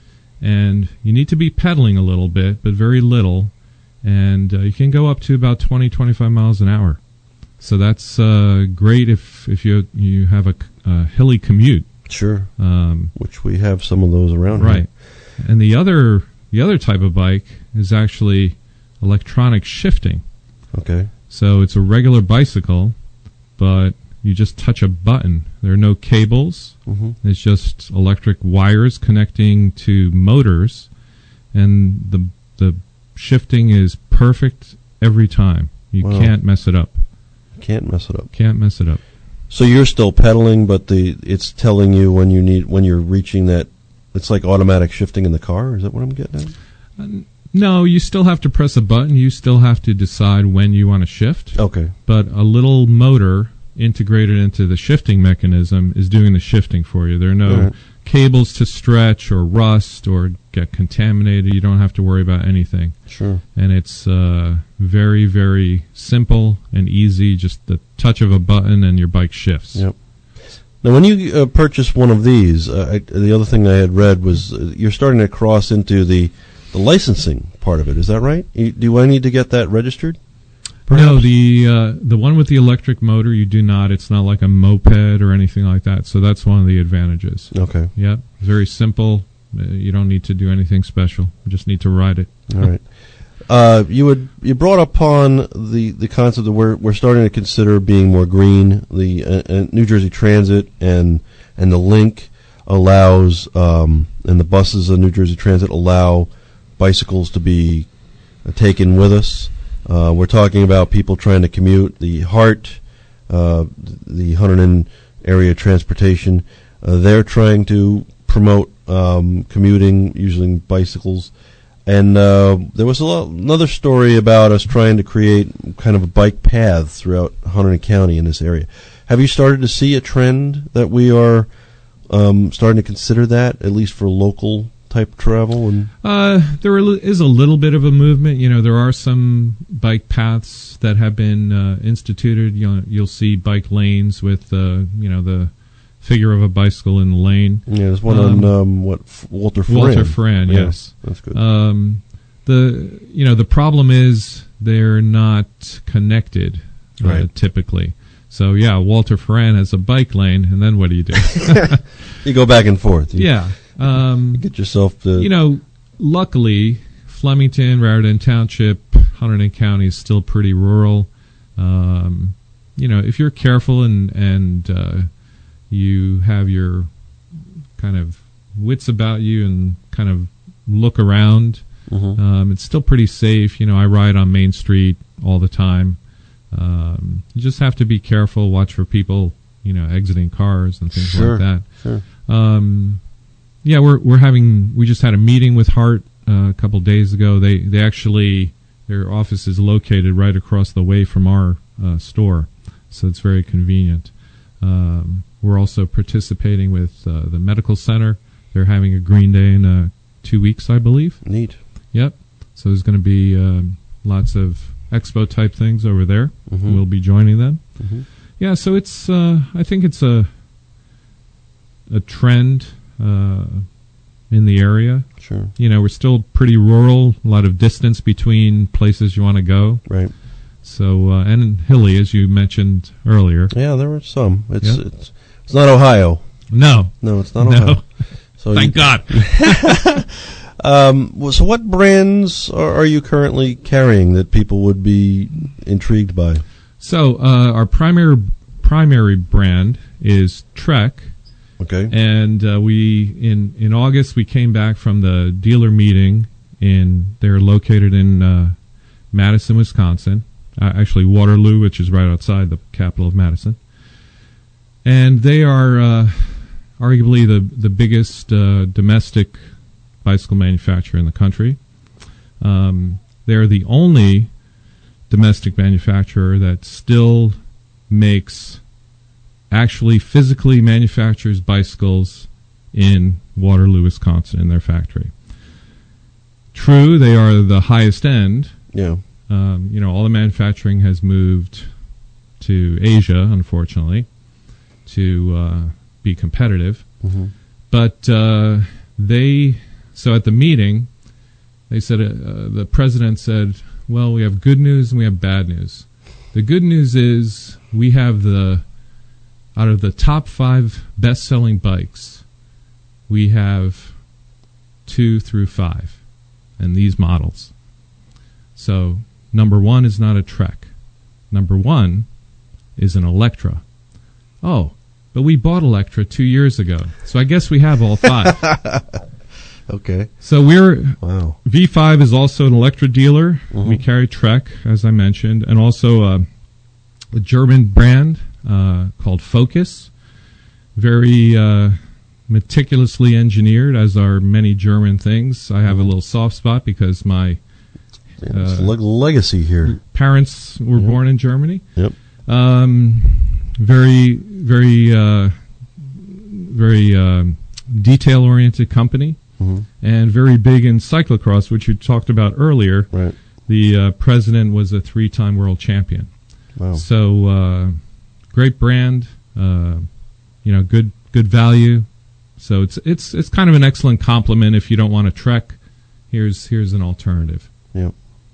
and you need to be pedaling a little bit, but very little. And uh, you can go up to about twenty, twenty-five miles an hour. So that's uh, great if if you you have a, a hilly commute. Sure. Um, Which we have some of those around right. And the other the other type of bike is actually electronic shifting. Okay. So it's a regular bicycle, but you just touch a button. There are no cables. Mhm. It's just electric wires connecting to motors, and the the shifting is perfect every time. You Wow. can't mess it up. Can't mess it up. Can't mess it up. So you're still pedaling, but the it's telling you when you need when you're reaching that. It's like automatic shifting in the car. Is that what I'm getting at? Uh, no, you still have to press a button. You still have to decide when you want to shift. Okay. But a little motor integrated into the shifting mechanism is doing the shifting for you. There are no Right. cables to stretch or rust or get contaminated. You don't have to worry about anything. Sure. And it's uh, very, very simple and easy. Just the touch of a button and your bike shifts. Yep. Now, when you uh, purchase one of these, uh, I, the other thing I had read was uh, you're starting to cross into the, the licensing part of it. Is that right? You, do I need to get that registered? No, the uh, the one with the electric motor, you do not. It's not like a moped or anything like that. So that's one of the advantages. Okay. Yep. Very simple. Uh, you don't need to do anything special. You just need to ride it. All right. Uh, you would you brought upon the, the concept that we're we're starting to consider being more green. The uh, uh, New Jersey Transit and and the Link allows um, and the buses of New Jersey Transit allow bicycles to be uh, taken with us. Uh, we're talking about people trying to commute. The HART, uh, the Hunterdon Area Transportation, uh, they're trying to promote um, commuting using bicycles. And uh, there was a lot, another story about us trying to create kind of a bike path throughout Hunterdon County in this area. Have you started to see a trend that we are um, starting to consider that, at least for local type travel? And Uh, there is a little bit of a movement. You know, there are some bike paths that have been uh, instituted. You know, you'll see bike lanes with, uh, you know, the figure of a bicycle in the lane. Yeah, there's one um, on um, what F- Walter Fran. Walter Fran, Yeah, yes, that's good. Um, the you know the problem is they're not connected, uh, Right. typically. So yeah, Walter Fran has a bike lane, and then what do you do? You go back and forth. You, yeah. Um, you get yourself to. you know, luckily, Flemington, Raritan Township, Hunterdon County is still pretty rural. Um, you know, if you're careful and and uh, you have your kind of wits about you and kind of look around, Mhm. um, it's still pretty safe. You know, I ride on Main Street all the time. Um, you just have to be careful, watch for people, you know, exiting cars and things Sure, like that. sure. Um, yeah, we're we're having. We just had a meeting with Hart uh, a couple days ago. They they actually their office is located right across the way from our uh, store, so it's very convenient. Um, we're also participating with uh, the medical center. They're having a green day in uh, two weeks, I believe. Neat. Yep. So there's going to be um, lots of expo type things over there. Mhm. We'll be joining them. Mhm. Yeah. So it's. Uh, I think it's a a trend uh, in the area. Sure. You know, we're still pretty rural. A lot of distance between places you want to go. Right. So uh, and hilly, as you mentioned earlier. Yeah, there were some. It's Yeah. it's it's not Ohio. No. No, it's not No. Ohio. So Thank you- God. um, well, so what brands are, are you currently carrying that people would be intrigued by? So uh, our primary primary brand is Trek. Okay. And uh, we in in August we came back from the dealer meeting in. They're located in uh, Madison, Wisconsin. Uh, actually, Waterloo, which is right outside the capital of Madison. and they are uh, arguably the the biggest uh, domestic bicycle manufacturer in the country. Um, they're the only domestic manufacturer that still makes, actually physically manufactures bicycles in Waterloo, Wisconsin, in their factory. True, they are the highest end. Yeah. Um, you know, all the manufacturing has moved to Asia, unfortunately, to uh, be competitive. Mm-hmm. But uh, they, so at the meeting, they said, uh, the president said, well, we have good news and we have bad news. The good news is we have the, out of the top five best-selling bikes, we have two through five, and these models. So number one is not a Trek. Number one is an Electra. Oh, but we bought Electra two years ago, so I guess we have all five. Okay. So we're wow. V five is also an Electra dealer. Mm-hmm. We carry Trek, as I mentioned, and also uh, a German brand uh, called Focus. Very uh, meticulously engineered, as are many German things. I have a little soft spot because my It's uh, legacy here. Parents were yep. born in Germany. Yep. Um, very, very, uh, very uh, detail-oriented company, mm-hmm. and very big in cyclocross, which you talked about earlier. Right. The uh, president was a three-time world champion. Wow. So, uh, great brand. Uh, you know, good, good value. So it's it's it's kind of an excellent compliment if you don't want a Trek. Here's here's an alternative. Yeah.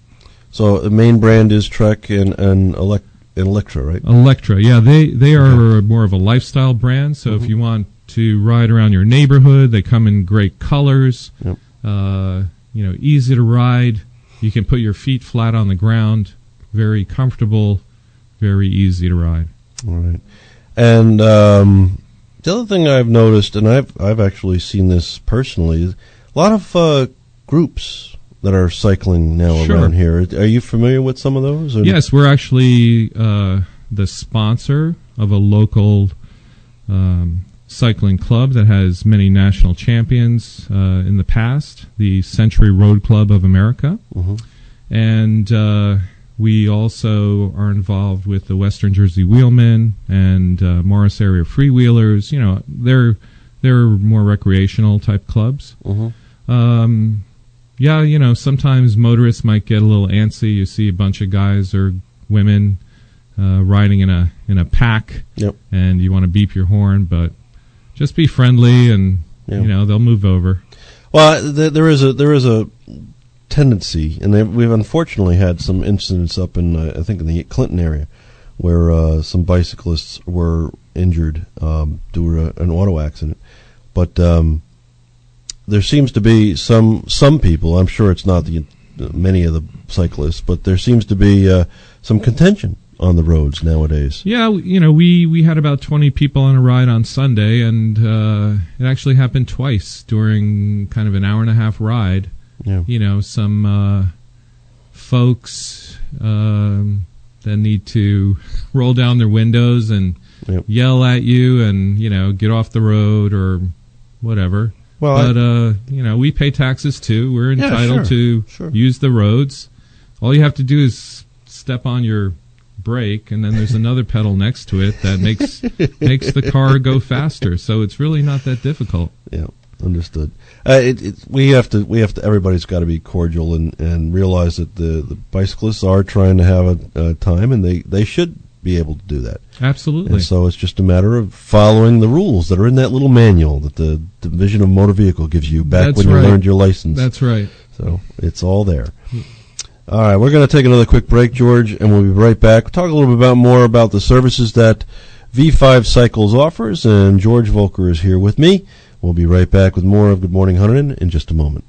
So the main brand is Trek and and Elec- Electra, right? Electra, yeah. They they are okay. more of a lifestyle brand. So mm-hmm. if you want to ride around your neighborhood, they come in great colors. Yep. Uh, you know, easy to ride. You can put your feet flat on the ground. Very comfortable. Very easy to ride. All right. And um, the other thing I've noticed, and I've I've actually seen this personally, is a lot of uh, groups that are cycling now Sure. around here. Are you familiar with some of those? Or Yes, we're actually uh, the sponsor of a local um, cycling club that has many national champions uh, in the past, the Century Road Club of America. Mm-hmm. And uh, we also are involved with the Western Jersey Wheelmen and uh, Morris Area Freewheelers. You know, they're they're more recreational type clubs. Mm-hmm. Um, yeah, you know, sometimes motorists might get a little antsy. You see a bunch of guys or women uh, riding in a in a pack, yep. and you want to beep your horn, but just be friendly, and yeah. you know they'll move over. Well, th- there is a there is a tendency, and they, we've unfortunately had some incidents up in uh, I think in the Clinton area where uh, some bicyclists were injured um, due to an auto accident, but. Um, There seems to be some some people. I'm sure it's not the uh, many of the cyclists, but there seems to be uh, some contention on the roads nowadays. Yeah, you know, we, we had about twenty people on a ride on Sunday, and uh, it actually happened twice during kind of an hour and a half ride. Yeah. You know, some uh, folks um, that need to roll down their windows and yep. yell at you, and you know, get off the road or whatever. Well, but, I, uh, you know, we pay taxes, too. We're entitled yeah, sure, to sure. use the roads. All you have to do is step on your brake, and then there's another pedal next to it that makes makes the car go faster. So it's really not that difficult. Yeah, understood. Uh, it, it, we have to, we have to, everybody's got to be cordial and, and realize that the, the bicyclists are trying to have a, a time, and they, they should be able to do that. Absolutely. And so it's just a matter of following the rules that are in that little manual that the Division of Motor Vehicle gives you back That's when you right. learned your license. That's right. So it's all there. All right, we're going to take another quick break, George, and we'll be right back. We'll talk a little bit about more about the services that V five Cycles offers, and George Volker is here with me. We'll be right back with more of Good Morning Hunterdon in just a moment.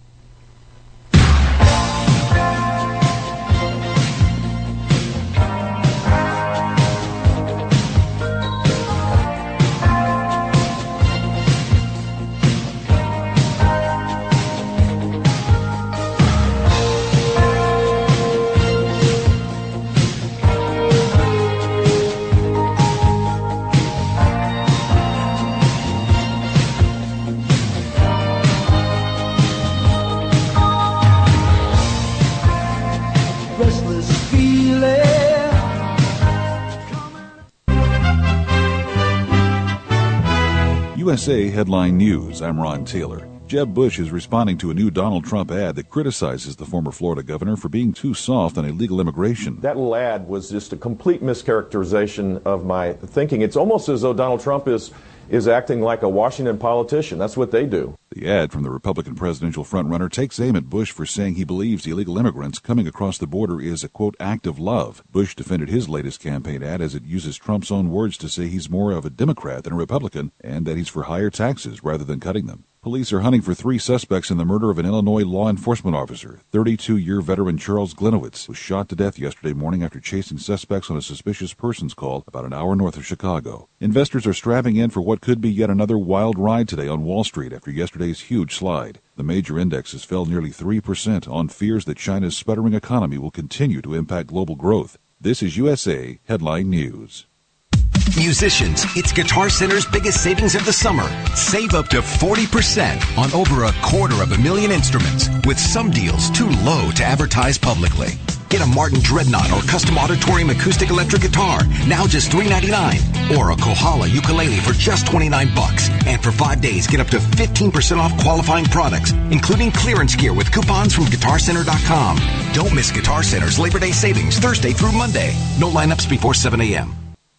S A Headline News. I'm Ron Taylor. Jeb Bush is responding to a new Donald Trump ad that criticizes the former Florida governor for being too soft on illegal immigration. That little ad was just a complete mischaracterization of my thinking. It's almost as though Donald Trump is is acting like a Washington politician. That's what they do. The ad from the Republican presidential frontrunner takes aim at Bush for saying he believes illegal immigrants coming across the border is a, quote, act of love. Bush defended his latest campaign ad as it uses Trump's own words to say he's more of a Democrat than a Republican and that he's for higher taxes rather than cutting them. Police are hunting for three suspects in the murder of an Illinois law enforcement officer. thirty-two-year veteran Charles Glenowitz was shot to death yesterday morning after chasing suspects on a suspicious persons call about an hour north of Chicago. Investors are strapping in for what could be yet another wild ride today on Wall Street after yesterday's huge slide. The major indexes fell nearly three percent on fears that China's sputtering economy will continue to impact global growth. This is U S A Headline News. Musicians, it's Guitar Center's biggest savings of the summer. Save up to forty percent on over a quarter of a million instruments, with some deals too low to advertise publicly. Get a Martin Dreadnought or custom auditorium acoustic electric guitar, now just three ninety-nine, or a Kohala ukulele for just twenty-nine bucks. And for five days, get up to fifteen percent off qualifying products, including clearance gear with coupons from guitar center dot com. Don't miss Guitar Center's Labor Day savings Thursday through Monday. No lineups before seven a.m.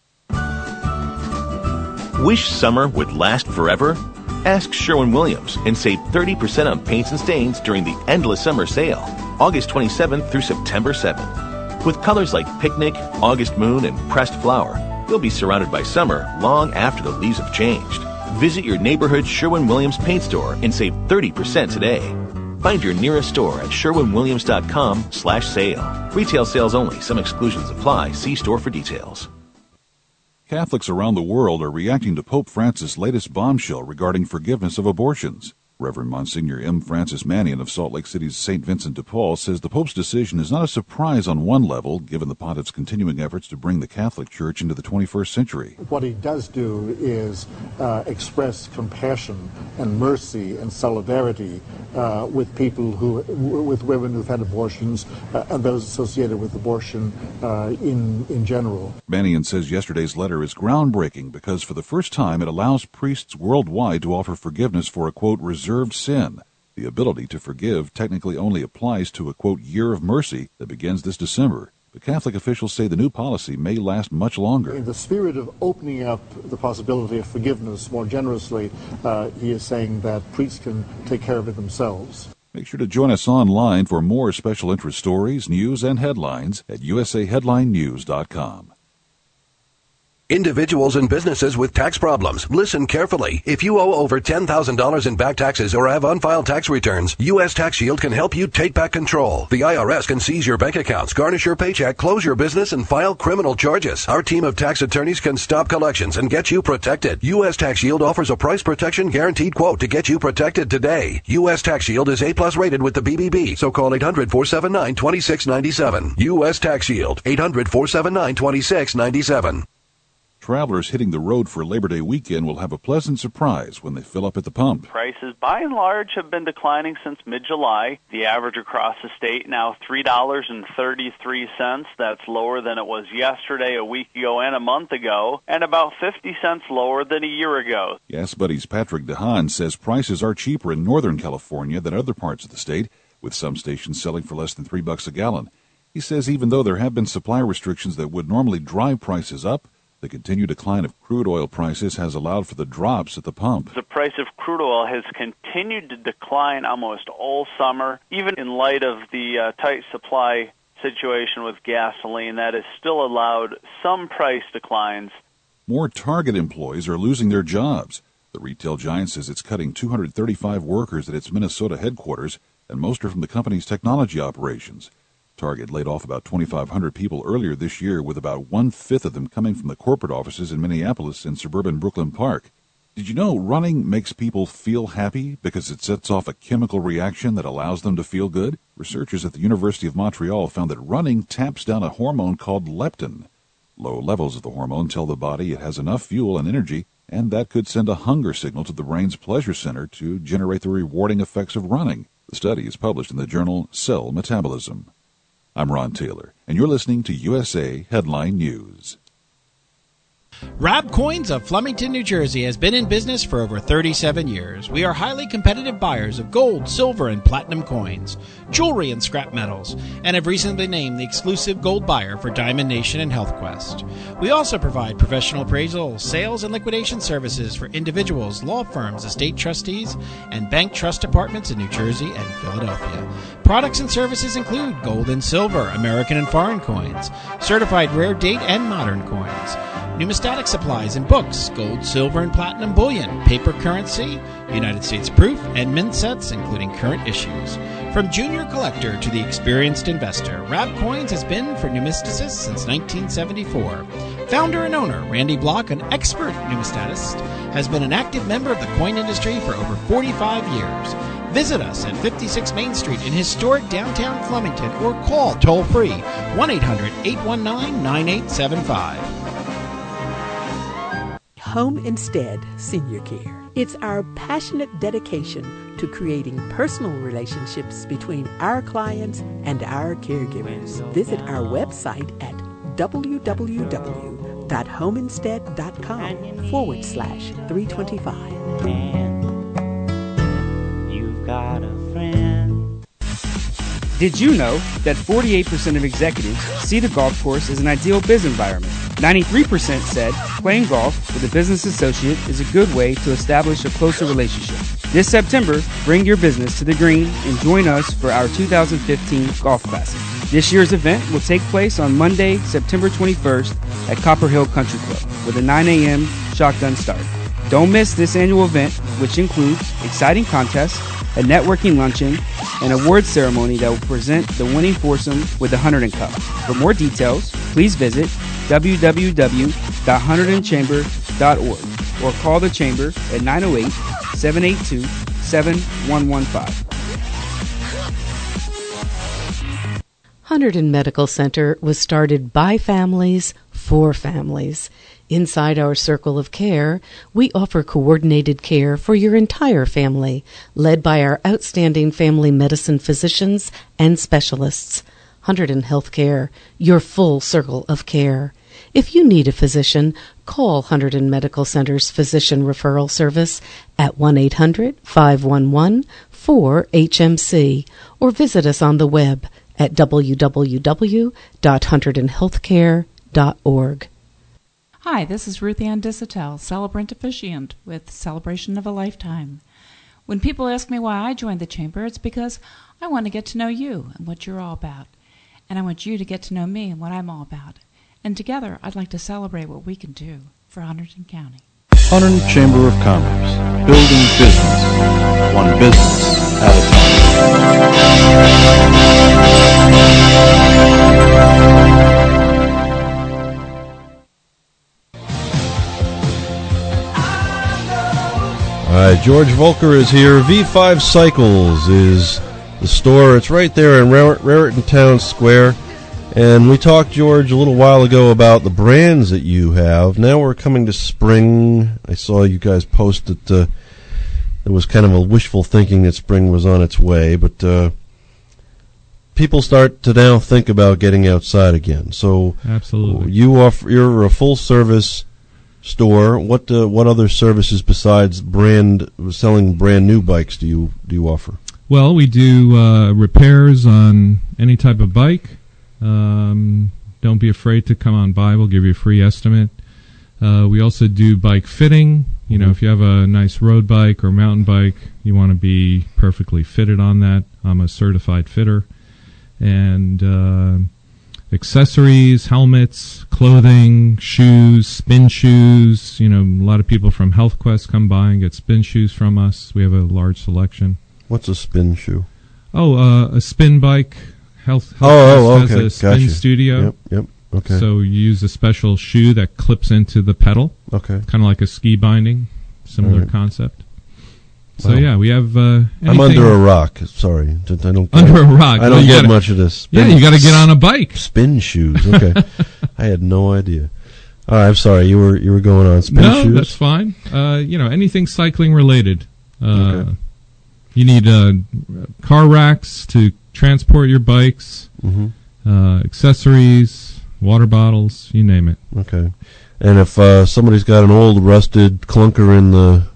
Wish summer would last forever? Ask Sherwin-Williams and save thirty percent on paints and stains during the Endless Summer Sale, August twenty-seventh through September seventh. With colors like Picnic, August Moon, and Pressed Flower, you'll be surrounded by summer long after the leaves have changed. Visit your neighborhood Sherwin-Williams paint store and save thirty percent today. Find your nearest store at sherwin williams dot com slash sale. Retail sales only. Some exclusions apply. See store for details. Catholics around the world are reacting to Pope Francis' latest bombshell regarding forgiveness of abortions. Reverend Monsignor M. Francis Mannion of Salt Lake City's Saint Vincent de Paul says the Pope's decision is not a surprise on one level, given the pontiff's continuing efforts to bring the Catholic Church into the twenty-first century. What he does do is uh, express compassion and mercy and solidarity uh, with people who, with women who've had abortions uh, and those associated with abortion uh, in, in general. Mannion says yesterday's letter is groundbreaking because for the first time it allows priests worldwide to offer forgiveness for a, quote, reserved sin. The ability to forgive technically only applies to a, quote, year of mercy that begins this December. But Catholic officials say the new policy may last much longer. In the spirit of opening up the possibility of forgiveness more generously, uh, he is saying that priests can take care of it themselves. Make sure to join us online for more special interest stories, news, and headlines at u s a headline news dot com. Individuals and businesses with tax problems, listen carefully. If you owe over ten thousand dollars in back taxes or have unfiled tax returns, U S Tax Shield can help you take back control. The I R S can seize your bank accounts, garnish your paycheck, close your business, and file criminal charges. Our team of tax attorneys can stop collections and get you protected. U S Tax Shield offers a price protection guaranteed quote to get you protected today. U S Tax Shield is A plus rated with the B B B, so call eight hundred, four seven nine, two six nine seven. U S Tax Shield, eight hundred, four seven nine, two six nine seven. Travelers hitting the road for Labor Day weekend will have a pleasant surprise when they fill up at the pump. Prices, by and large, have been declining since mid-July. The average across the state now three dollars and thirty-three cents. That's lower than it was yesterday, a week ago, and a month ago, and about fifty cents lower than a year ago. Gas Buddy's Patrick DeHaan says prices are cheaper in Northern California than other parts of the state, with some stations selling for less than three bucks a gallon. He says even though there have been supply restrictions that would normally drive prices up, the continued decline of crude oil prices has allowed for the drops at the pump. The price of crude oil has continued to decline almost all summer, even in light of the uh, tight supply situation with gasoline. That has still allowed some price declines. More Target employees are losing their jobs. The retail giant says it's cutting two hundred thirty-five workers at its Minnesota headquarters, and most are from the company's technology operations. Target laid off about twenty-five hundred people earlier this year, with about one-fifth of them coming from the corporate offices in Minneapolis and suburban Brooklyn Park. Did you know running makes people feel happy because it sets off a chemical reaction that allows them to feel good? Researchers at the University of Montreal found that running taps down a hormone called leptin. Low levels of the hormone tell the body it has enough fuel and energy, and that could send a hunger signal to the brain's pleasure center to generate the rewarding effects of running. The study is published in the journal Cell Metabolism. I'm Ron Taylor, and you're listening to U S A Headline News. Rab Coins of Flemington, New Jersey has been in business for over thirty-seven years. We are highly competitive buyers of gold, silver, and platinum coins, jewelry, and scrap metals, and have recently named the exclusive gold buyer for Diamond Nation and HealthQuest. We also provide professional appraisal, sales, and liquidation services for individuals, law firms, estate trustees, and bank trust departments in New Jersey and Philadelphia. Products and services include gold and silver, American and foreign coins, certified rare date and modern coins, numismatic supplies and books, gold, silver, and platinum bullion, paper currency, United States proof, and mint sets, including current issues. From junior collector to the experienced investor, Rab Coins has been for numismaticists since nineteen seventy-four. Founder and owner Randy Block, an expert numismatist, has been an active member of the coin industry for over forty-five years. Visit us at fifty-six Main Street in historic downtown Flemington or call toll-free one eight hundred, eight one nine, nine eight seven five. Home Instead Senior Care. It's our passionate dedication to creating personal relationships between our clients and our caregivers. Visit our website at www.homeinstead.com forward slash 325. You've got a friend. Did you know that forty-eight percent of executives see the golf course as an ideal biz environment? ninety-three percent said playing golf with a business associate is a good way to establish a closer relationship. This September, bring your business to the green and join us for our two thousand fifteen Golf Classic. This year's event will take place on Monday, September twenty-first at Copper Hill Country Club with a nine a.m. shotgun start. Don't miss this annual event, which includes exciting contests, a networking luncheon, and awards ceremony that will present the winning foursome with the Hunterdon Cup. For more details, please visit w w w dot hunterdon chamber dot org or call the Chamber at nine oh eight, seven eight two, seven one one five. Hunterdon Medical Center was started by families for families. Inside our circle of care, we offer coordinated care for your entire family, led by our outstanding family medicine physicians and specialists. Hunterdon Healthcare, your full circle of care. If you need a physician, call Hunterdon Medical Center's Physician Referral Service at one eight hundred, five one one, four H M C or visit us on the web at w w w dot hunterdon healthcare dot org. Hi, this is Ruth Ann Disatel, celebrant officiant with Celebration of a Lifetime. When people ask me why I joined the Chamber, it's because I want to get to know you and what you're all about. And I want you to get to know me and what I'm all about. And together, I'd like to celebrate what we can do for Hunterdon County. Hunterdon Chamber of Commerce, building business, one business at a time. All right, George Volker is here. V five Cycles is the store. It's right there in Raritan Town Square. And we talked, George, a little while ago about the brands that you have. Now we're coming to spring. I saw you guys post that uh, there was kind of a wishful thinking that spring was on its way, but uh, people start to now think about getting outside again. So absolutely, you offer, you're a full service store. What uh, what other services besides brand selling brand new bikes do you do you offer? Well, we do uh, repairs on any type of bike. Um, don't be afraid to come on by. We'll give you a free estimate. Uh, we also do bike fitting. You know, if you have a nice road bike or mountain bike, you want to be perfectly fitted on that. I'm a certified fitter. And uh, accessories, helmets, clothing, shoes, spin shoes. You know, a lot of people from HealthQuest come by and get spin shoes from us. We have a large selection. What's a spin shoe? Oh, uh, a spin bike. Health, oh, oh, has okay. a spin Gotcha. studio. Yep, yep. Okay. So you use a special shoe that clips into the pedal. Okay. Kind of like a ski binding, similar right. concept. So Wow. yeah, we have. Uh, I'm under a rock. Sorry, I don't. Get, under a rock. I don't well, get gotta, much of this. Spin, yeah, you got to get on a bike. Spin shoes. Okay. I had no idea. All right, I'm sorry. You were you were going on spin no, shoes. No, that's fine. Uh, you know, anything cycling related. Uh, okay. You need uh, car racks to transport your bikes, mm-hmm. uh, accessories, water bottles, you name it. Okay. And if uh, somebody's got an old rusted clunker in the